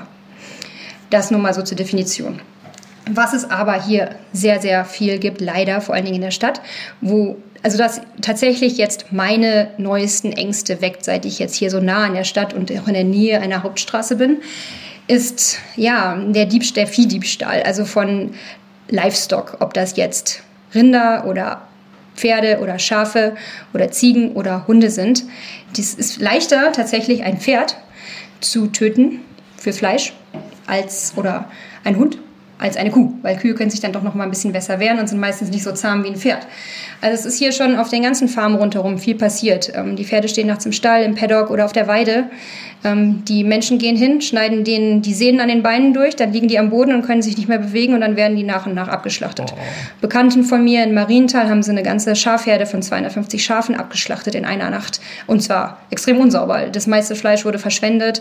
Das nur mal so zur Definition. Was es aber hier sehr, sehr viel gibt, leider, vor allen Dingen in der Stadt, wo, also das tatsächlich jetzt meine neuesten Ängste weckt, seit ich jetzt hier so nah an der Stadt und auch in der Nähe einer Hauptstraße bin, ist, ja, der Diebstahl, der Viehdiebstahl, also von Livestock, ob das jetzt Rinder oder Pferde oder Schafe oder Ziegen oder Hunde sind. Es ist leichter, tatsächlich ein Pferd zu töten für Fleisch als, oder ein Hund als eine Kuh, weil Kühe können sich dann doch noch mal ein bisschen besser wehren und sind meistens nicht so zahm wie ein Pferd. Also es ist hier schon auf den ganzen Farmen rundherum viel passiert. Ähm, die Pferde stehen nachts im Stall, im Paddock oder auf der Weide. Ähm, die Menschen gehen hin, schneiden denen die Sehnen an den Beinen durch, dann liegen die am Boden und können sich nicht mehr bewegen und dann werden die nach und nach abgeschlachtet. Oh. Bekannten von mir in Marienthal haben sie eine ganze Schafherde von zweihundertfünfzig Schafen abgeschlachtet in einer Nacht. Und zwar extrem unsauber. Das meiste Fleisch wurde verschwendet.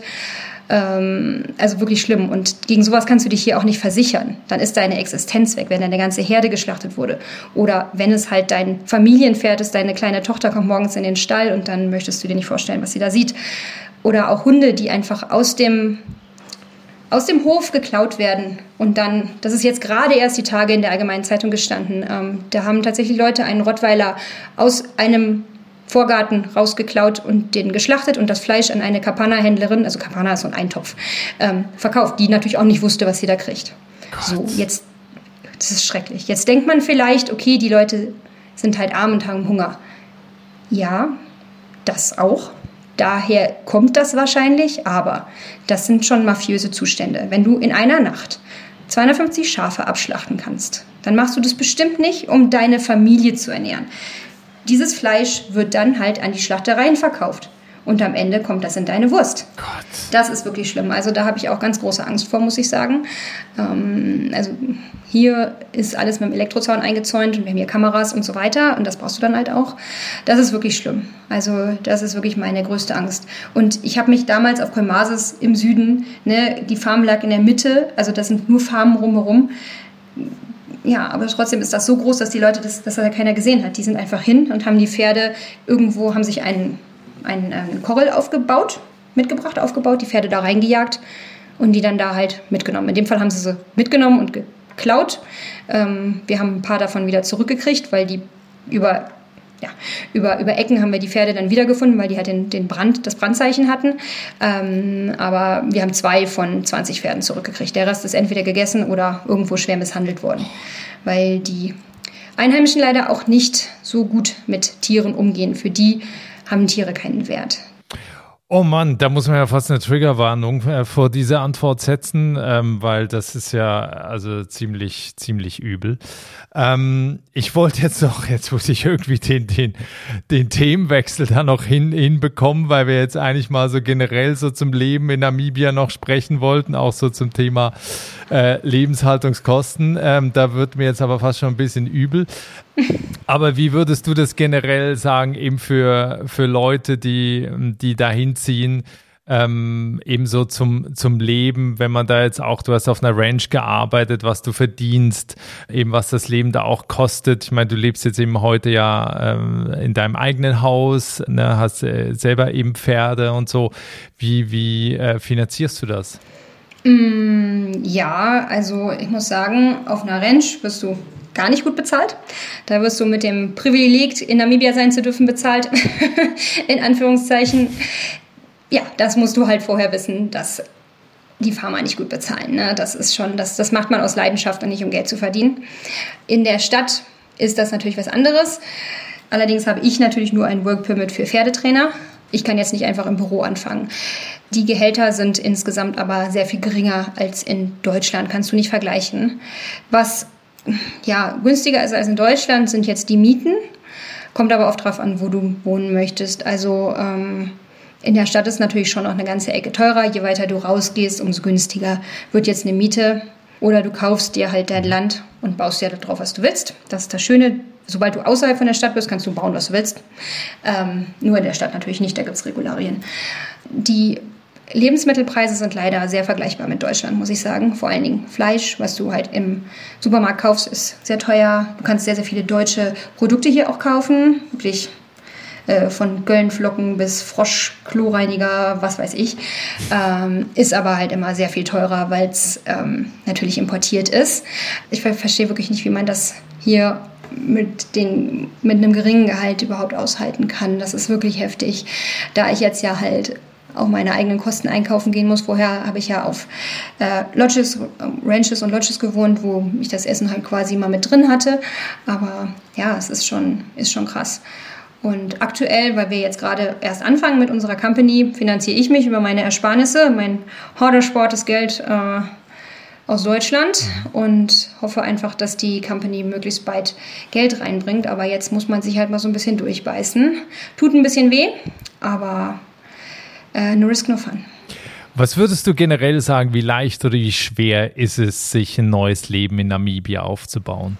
Also wirklich schlimm. Und gegen sowas kannst du dich hier auch nicht versichern. Dann ist deine Existenz weg, wenn deine ganze Herde geschlachtet wurde. Oder wenn es halt dein Familienpferd ist, deine kleine Tochter kommt morgens in den Stall und dann möchtest du dir nicht vorstellen, was sie da sieht. Oder auch Hunde, die einfach aus dem, aus dem Hof geklaut werden. Und dann, das ist jetzt gerade erst die Tage in der Allgemeinen Zeitung gestanden, ähm, da haben tatsächlich Leute einen Rottweiler aus einem Vorgarten rausgeklaut und den geschlachtet und das Fleisch an eine Kapana-Händlerin, also Kapana ist so ein Eintopf, ähm, verkauft, die natürlich auch nicht wusste, was sie da kriegt. Gott. So, jetzt, das ist schrecklich. Jetzt denkt man vielleicht, okay, die Leute sind halt arm und haben Hunger. Ja, das auch. Daher kommt das wahrscheinlich, aber das sind schon mafiöse Zustände. Wenn du in einer Nacht zweihundertfünfzig Schafe abschlachten kannst, dann machst du das bestimmt nicht, um deine Familie zu ernähren. Dieses Fleisch wird dann halt an die Schlachtereien verkauft. und am Ende kommt das in deine Wurst. Gott. Das ist wirklich schlimm. Also da habe ich auch ganz große Angst vor, muss ich sagen. Ähm, also hier ist alles mit dem Elektrozaun eingezäunt und wir haben hier Kameras und so weiter und das brauchst du dann halt auch. Das ist wirklich schlimm. Also das ist wirklich meine größte Angst. Und ich habe mich damals auf Kolmasis im Süden, ne, die Farm lag in der Mitte, also das sind nur Farmen rumherum. Ja, aber trotzdem ist das so groß, dass die Leute, das, das hat ja keiner gesehen hat. Die sind einfach hin und haben die Pferde irgendwo, haben sich einen, einen, einen Korral aufgebaut, mitgebracht, aufgebaut, die Pferde da reingejagt und die dann da halt mitgenommen. In dem Fall haben sie sie mitgenommen und geklaut. Ähm, wir haben ein paar davon wieder zurückgekriegt, weil die über, ja, über, über Ecken haben wir die Pferde dann wiedergefunden, weil die halt den, den Brand, das Brandzeichen hatten. Ähm, aber wir haben zwei von zwanzig Pferden zurückgekriegt. Der Rest ist entweder gegessen oder irgendwo schwer misshandelt worden, weil die Einheimischen leider auch nicht so gut mit Tieren umgehen. Für die haben Tiere keinen Wert. Oh Mann, da muss man ja fast eine Triggerwarnung äh, vor diese Antwort setzen, ähm, weil das ist ja also ziemlich, ziemlich übel. Ähm, ich wollte jetzt noch, jetzt muss ich irgendwie den, den, den Themenwechsel da noch hin, hinbekommen, weil wir jetzt eigentlich mal so generell so zum Leben in Namibia noch sprechen wollten, auch so zum Thema äh, Lebenshaltungskosten. Ähm, da wird mir jetzt aber fast schon ein bisschen übel. Aber wie würdest du das generell sagen, eben für, für Leute, die, die dahin ziehen, ähm, eben so zum, zum Leben, wenn man da jetzt auch, du hast auf einer Ranch gearbeitet, was du verdienst, eben was das Leben da auch kostet. Ich meine, du lebst jetzt eben heute ja ähm, in deinem eigenen Haus, ne, hast äh, selber eben Pferde und so. Wie, wie äh, finanzierst du das? Mm, ja, also ich muss sagen, auf einer Ranch wirst du gar nicht gut bezahlt. Da wirst du mit dem Privileg, in Namibia sein zu dürfen, bezahlt. In Anführungszeichen. Ja, das musst du halt vorher wissen, dass die Farmer nicht gut bezahlen. Ne? Das ist schon, das, das macht man aus Leidenschaft und nicht um Geld zu verdienen. In der Stadt ist das natürlich was anderes. Allerdings habe ich natürlich nur ein Work Permit für Pferdetrainer. Ich kann jetzt nicht einfach im Büro anfangen. Die Gehälter sind insgesamt aber sehr viel geringer als in Deutschland. Kannst du nicht vergleichen. Was ja, günstiger ist als in Deutschland sind jetzt die Mieten. Kommt aber auch drauf an, wo du wohnen möchtest. Also ähm, in der Stadt ist natürlich schon noch eine ganze Ecke teurer. Je weiter du rausgehst, umso günstiger wird jetzt eine Miete. Oder du kaufst dir halt dein Land und baust dir da drauf, was du willst. Das ist das Schöne. Sobald du außerhalb von der Stadt bist, kannst du bauen, was du willst. Ähm, nur in der Stadt natürlich nicht, da gibt es Regularien. Die Lebensmittelpreise sind leider sehr vergleichbar mit Deutschland, muss ich sagen. Vor allen Dingen Fleisch, was du halt im Supermarkt kaufst, ist sehr teuer. Du kannst sehr, sehr viele deutsche Produkte hier auch kaufen. Wirklich äh, von Göllenflocken bis Froschkloreiniger, was weiß ich. Ähm, ist aber halt immer sehr viel teurer, weil es ähm, natürlich importiert ist. Ich ver- verstehe wirklich nicht, wie man das hier mit, den, mit einem geringen Gehalt überhaupt aushalten kann. Das ist wirklich heftig. Da ich jetzt ja halt auch meine eigenen Kosten einkaufen gehen muss. Vorher habe ich ja auf äh, Lodges, Ranches und Lodges gewohnt, wo ich das Essen halt quasi mal mit drin hatte. Aber ja, es ist schon, ist schon krass. Und aktuell, weil wir jetzt gerade erst anfangen mit unserer Company, finanziere ich mich über meine Ersparnisse, mein hartes Geld äh, aus Deutschland und hoffe einfach, dass die Company möglichst bald Geld reinbringt. Aber jetzt muss man sich halt mal so ein bisschen durchbeißen. Tut ein bisschen weh, aber Uh, no risk, no fun. Was würdest du generell sagen, wie leicht oder wie schwer ist es, sich ein neues Leben in Namibia aufzubauen?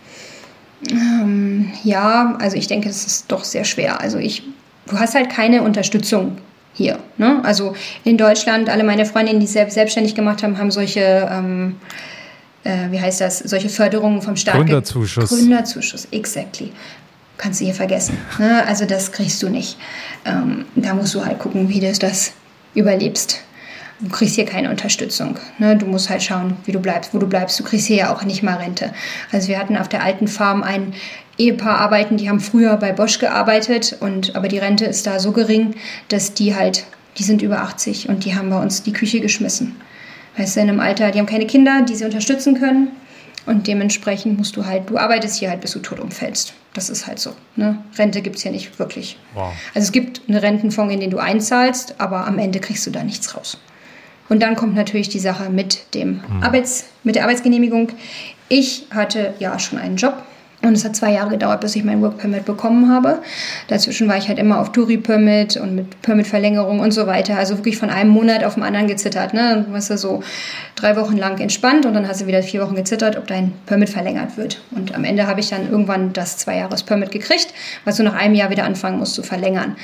Ähm, ja, also ich denke, es ist doch sehr schwer. Also ich, du hast halt keine Unterstützung hier. Ne? Also in Deutschland, alle meine Freundinnen, die es selbst selbstständig gemacht haben, haben solche, ähm, äh, wie heißt das, solche Förderungen vom Staat. Gründerzuschuss. Gründerzuschuss, exactly. Kannst du hier vergessen. Ne? Also das kriegst du nicht. Ähm, da musst du halt gucken, wie du das überlebst. Du kriegst hier keine Unterstützung. Ne? Du musst halt schauen, wie du bleibst, wo du bleibst. Du kriegst hier ja auch nicht mal Rente. Also wir hatten auf der alten Farm ein Ehepaar arbeiten, die haben früher bei Bosch gearbeitet, und aber die Rente ist da so gering, dass die halt, die sind über achtzig und die haben bei uns die Küche geschmissen. Weißt du, in einem Alter, die haben keine Kinder, die sie unterstützen können. Und dementsprechend musst du halt, du arbeitest hier halt, bis du tot umfällst. Das ist halt so. Ne? Rente gibt es hier nicht wirklich. Wow. Also es gibt einen Rentenfonds, in den du einzahlst, aber am Ende kriegst du da nichts raus. Und dann kommt natürlich die Sache mit dem hm. Arbeits, mit der Arbeitsgenehmigung. Ich hatte ja schon einen Job Und es hat zwei Jahre gedauert, bis ich mein Work Permit bekommen habe. Dazwischen war ich halt immer auf Touri-Permit und mit Permit-Verlängerung und so weiter. Also wirklich von einem Monat auf den anderen gezittert. Ne? Dann warst du so drei Wochen lang entspannt und dann hast du wieder vier Wochen gezittert, ob dein Permit verlängert wird. Und am Ende habe ich dann irgendwann das Zwei-Jahres-Permit gekriegt, was du nach einem Jahr wieder anfangen musst zu verlängern.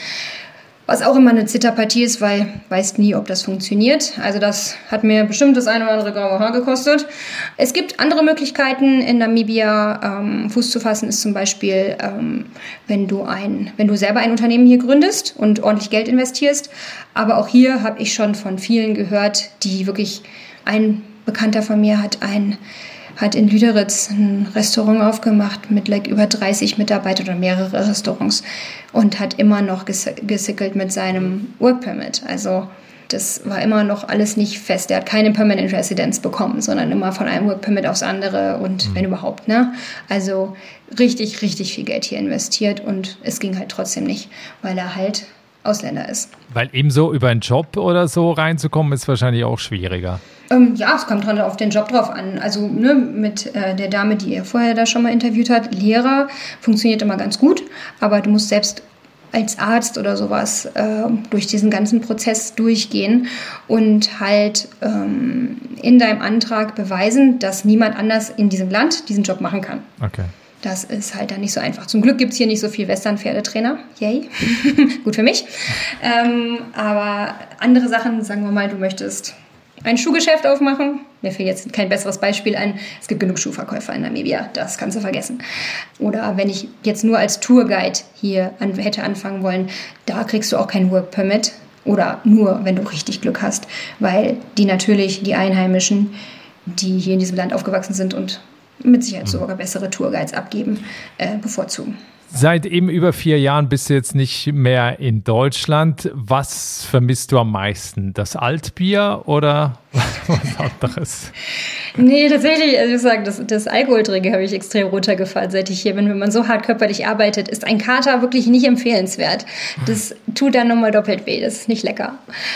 Was auch immer eine Zitterpartie ist, weil weißt nie, ob das funktioniert. Also das hat mir bestimmt das eine oder andere graue Haar gekostet. Es gibt andere Möglichkeiten in Namibia ähm, Fuß zu fassen, ist zum Beispiel, ähm, wenn du ein, wenn du selber ein Unternehmen hier gründest und ordentlich Geld investierst. Aber auch hier habe ich schon von vielen gehört, die wirklich, ein Bekannter von mir hat ein hat in Lüderitz ein Restaurant aufgemacht mit like über dreißig Mitarbeitern oder mehrere Restaurants und hat immer noch ges- gesickelt mit seinem Work Permit. Also das war immer noch alles nicht fest. Er hat keine Permanent Residence bekommen, sondern immer von einem Work Permit aufs andere und mhm. wenn überhaupt, ne? Also richtig, richtig viel Geld hier investiert und es ging halt trotzdem nicht, weil er halt Ausländer ist. Weil eben so über einen Job oder so reinzukommen, ist wahrscheinlich auch schwieriger. Ähm, ja, es kommt dran auf den Job drauf an. Also ne, mit äh, der Dame, die ihr vorher da schon mal interviewt hat, Lehrer, funktioniert immer ganz gut, aber du musst selbst als Arzt oder sowas äh, durch diesen ganzen Prozess durchgehen und halt ähm, in deinem Antrag beweisen, dass niemand anders in diesem Land diesen Job machen kann. Okay. Das ist halt dann nicht so einfach. Zum Glück gibt es hier nicht so viel Western-Pferdetrainer. Yay. Gut für mich. Ähm, aber andere Sachen, sagen wir mal, du möchtest ein Schuhgeschäft aufmachen. Mir fällt jetzt kein besseres Beispiel ein. Es gibt genug Schuhverkäufer in Namibia. Das kannst du vergessen. Oder wenn ich jetzt nur als Tourguide hier an, hätte anfangen wollen, da kriegst du auch kein Work Permit. Oder nur, wenn du richtig Glück hast. Weil die natürlich, die Einheimischen, die hier in diesem Land aufgewachsen sind und mit Sicherheit sogar bessere Tourguides abgeben, äh, bevorzugen. Seit eben über vier Jahren bist du jetzt nicht mehr in Deutschland. Was vermisst du am meisten? Das Altbier oder was anderes? Nee, tatsächlich, also ich sage, das, das Alkoholtrinken habe ich extrem runtergefahren, seit ich hier bin. Wenn man so hart körperlich arbeitet, ist ein Kater wirklich nicht empfehlenswert. Das tut dann nochmal doppelt weh, das ist nicht lecker.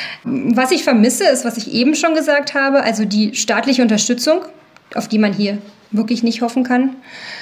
Was ich vermisse, ist, was ich eben schon gesagt habe, also die staatliche Unterstützung, auf die man hier wirklich nicht hoffen kann.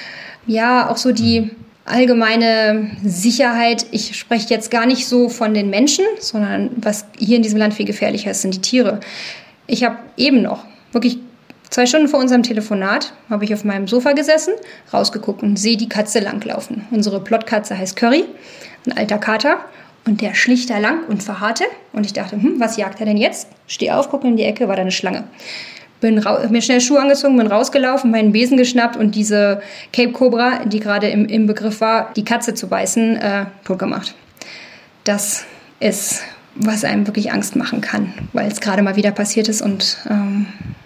Ja, auch so die allgemeine Sicherheit. Ich spreche jetzt gar nicht so von den Menschen, sondern was hier in diesem Land viel gefährlicher ist, sind die Tiere. Ich habe eben noch, wirklich zwei Stunden vor unserem Telefonat, habe ich auf meinem Sofa gesessen, rausgeguckt und sehe die Katze langlaufen. Unsere Plotkatze heißt Curry, ein alter Kater. Und der schlich da lang und verharrte. Und ich dachte, hm, was jagt er denn jetzt? Steh auf, guck in die Ecke, war da eine Schlange. Bin ra- mir schnell Schuhe angezogen, bin rausgelaufen, meinen Besen geschnappt und diese Cape Cobra, die gerade im, im Begriff war, die Katze zu beißen, äh, tot gemacht. Das ist, was einem wirklich Angst machen kann, weil es gerade mal wieder passiert ist und ähm,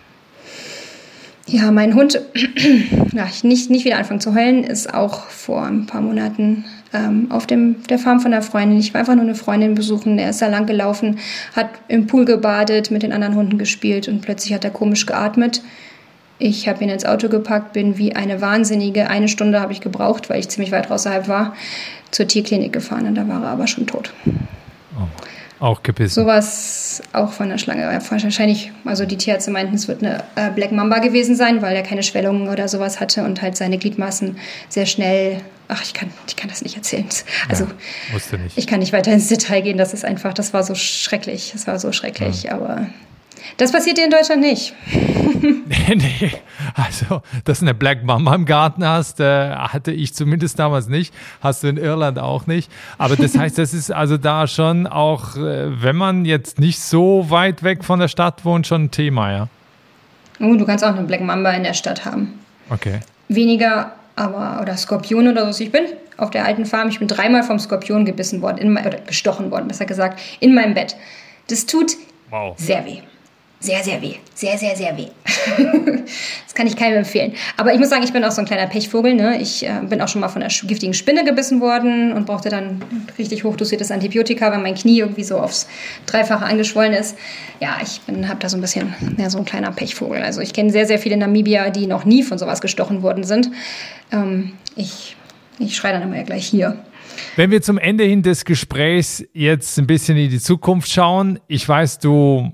ja, mein Hund, ja, nicht, nicht wieder anfangen zu heulen, ist auch vor ein paar Monaten ähm, auf dem, der Farm von einer Freundin. Ich war einfach nur eine Freundin besuchen. Er ist da lang gelaufen, hat im Pool gebadet, mit den anderen Hunden gespielt und plötzlich hat er komisch geatmet. Ich habe ihn ins Auto gepackt, bin wie eine Wahnsinnige. Eine Stunde habe ich gebraucht, weil ich ziemlich weit außerhalb war, zur Tierklinik gefahren und da war er aber schon tot. Oh. Auch gebissen. Sowas auch von der Schlange. Wahrscheinlich, also die Tierärzte meinten, es wird eine äh, Black Mamba gewesen sein, weil er keine Schwellungen oder sowas hatte und halt seine Gliedmaßen sehr schnell, ach, ich kann, ich kann das nicht erzählen. Also, ja, wusste nicht. Ich kann nicht weiter ins Detail gehen, das ist einfach, das war so schrecklich, das war so schrecklich, ja. Aber das passiert dir in Deutschland nicht. nee, nee, also, dass du eine Black Mamba im Garten hast, äh, hatte ich zumindest damals nicht, hast du in Irland auch nicht, aber das heißt, das ist also da schon auch, äh, wenn man jetzt nicht so weit weg von der Stadt wohnt, schon ein Thema, ja? Oh, du kannst auch eine Black Mamba in der Stadt haben. Okay. Weniger, aber, oder Skorpion oder so. Ich bin auf der alten Farm, ich bin dreimal vom Skorpion gebissen worden, in, oder gestochen worden, besser gesagt, in meinem Bett. Das tut wow. sehr weh. Sehr, sehr weh. Sehr, sehr, sehr weh. Das kann ich keinem empfehlen. Aber ich muss sagen, ich bin auch so ein kleiner Pechvogel. Ne? Ich äh, bin auch schon mal von einer giftigen Spinne gebissen worden und brauchte dann richtig hochdosiertes Antibiotika, weil mein Knie irgendwie so aufs Dreifache angeschwollen ist. Ja, ich habe da so ein bisschen, ja, so ein kleiner Pechvogel. Also ich kenne sehr, sehr viele Namibier, die noch nie von sowas gestochen worden sind. Ähm, ich ich schreie dann immer gleich hier. Wenn wir zum Ende hin des Gesprächs jetzt ein bisschen in die Zukunft schauen, ich weiß, du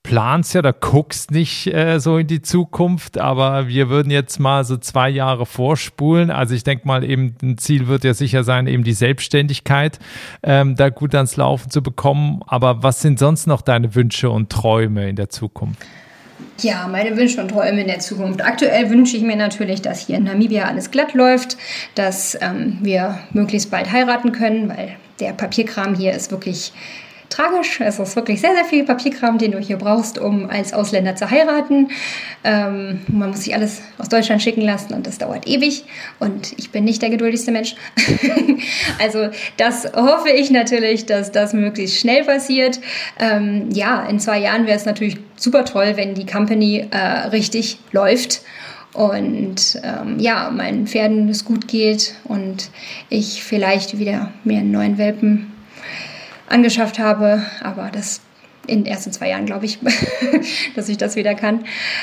planst ja, da guckst nicht äh, so in die Zukunft, aber wir würden jetzt mal so zwei Jahre vorspulen. Also ich denke mal, eben ein Ziel wird ja sicher sein, eben die Selbstständigkeit ähm, da gut ans Laufen zu bekommen. Aber was sind sonst noch deine Wünsche und Träume in der Zukunft? Ja, meine Wünsche und Träume in der Zukunft. Aktuell wünsche ich mir natürlich, dass hier in Namibia alles glatt läuft, dass ähm, wir möglichst bald heiraten können, weil der Papierkram hier ist wirklich tragisch. Es ist wirklich sehr, sehr viel Papierkram, den du hier brauchst, um als Ausländer zu heiraten. Ähm, man muss sich alles aus Deutschland schicken lassen und das dauert ewig und ich bin nicht der geduldigste Mensch. Also das hoffe ich natürlich, dass das möglichst schnell passiert. Ähm, ja, in zwei Jahren wäre es natürlich super toll, wenn die Company äh, richtig läuft. Und ähm, ja, meinen Pferden es gut geht und ich vielleicht wieder mir einen neuen Welpen angeschafft habe, aber das in ersten zwei Jahren, glaube ich, dass ich das wieder kann.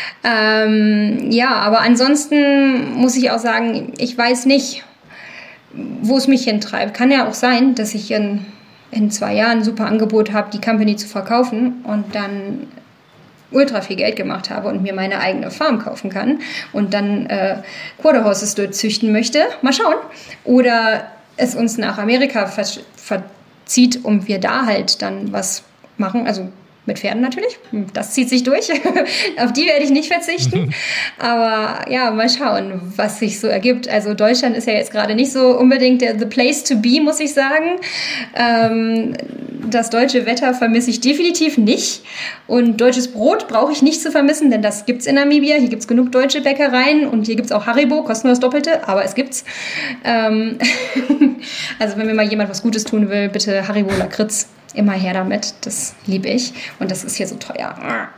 Ähm, ja, aber ansonsten muss ich auch sagen, ich weiß nicht, wo es mich hintreibt. Kann ja auch sein, dass ich in, in zwei Jahren ein super Angebot habe, die Company zu verkaufen und dann ultra viel Geld gemacht habe und mir meine eigene Farm kaufen kann und dann äh, Quarter Horses dort züchten möchte. Mal schauen. Oder es uns nach Amerika ver- ver- zieht und wir da halt dann was machen, also mit Pferden natürlich, das zieht sich durch, auf die werde ich nicht verzichten, aber ja, mal schauen, was sich so ergibt. Also Deutschland ist ja jetzt gerade nicht so unbedingt der the place to be, muss ich sagen. Ähm, das deutsche Wetter vermisse ich definitiv nicht und deutsches Brot brauche ich nicht zu vermissen, denn das gibt's in Namibia, hier gibt's genug deutsche Bäckereien und hier gibt's auch Haribo, kostet nur das Doppelte, aber es gibt's. Ähm also wenn mir mal jemand was Gutes tun will, bitte Haribo Lakritz. Immer her damit, das liebe ich und das ist hier so teuer.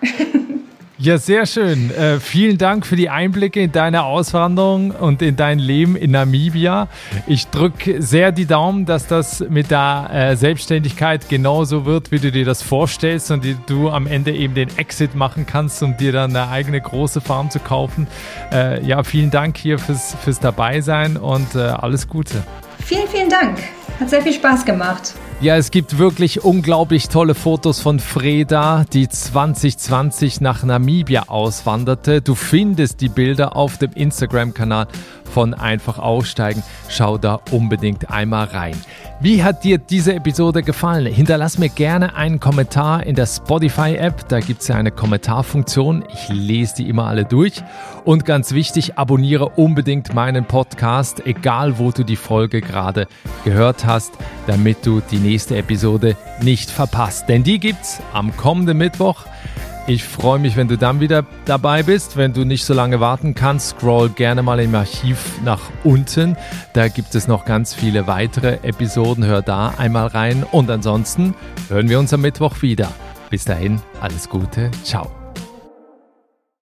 Ja, sehr schön. Äh, vielen Dank für die Einblicke in deine Auswanderung und in dein Leben in Namibia. Ich drücke sehr die Daumen, dass das mit der äh, Selbstständigkeit genauso wird, wie du dir das vorstellst und die, du am Ende eben den Exit machen kannst, um dir dann eine eigene große Farm zu kaufen. Äh, ja, vielen Dank hier fürs, fürs Dabeisein und äh, alles Gute. Vielen, vielen Dank. Hat sehr viel Spaß gemacht. Ja, es gibt wirklich unglaublich tolle Fotos von Freda, die zwanzig zwanzig nach Namibia auswanderte. Du findest die Bilder auf dem Instagram-Kanal von Einfach Aussteigen. Schau da unbedingt einmal rein. Wie hat dir diese Episode gefallen? Hinterlass mir gerne einen Kommentar in der Spotify-App. Da gibt es ja eine Kommentarfunktion. Ich lese die immer alle durch. Und ganz wichtig, abonniere unbedingt meinen Podcast, egal wo du die Folge gerade gehört hast, damit du die nächste Episode nicht verpasst. Denn die gibt's am kommenden Mittwoch. Ich freue mich, wenn du dann wieder dabei bist. Wenn du nicht so lange warten kannst, scroll gerne mal im Archiv nach unten. Da gibt es noch ganz viele weitere Episoden. Hör da einmal rein. Und ansonsten hören wir uns am Mittwoch wieder. Bis dahin, alles Gute. Ciao.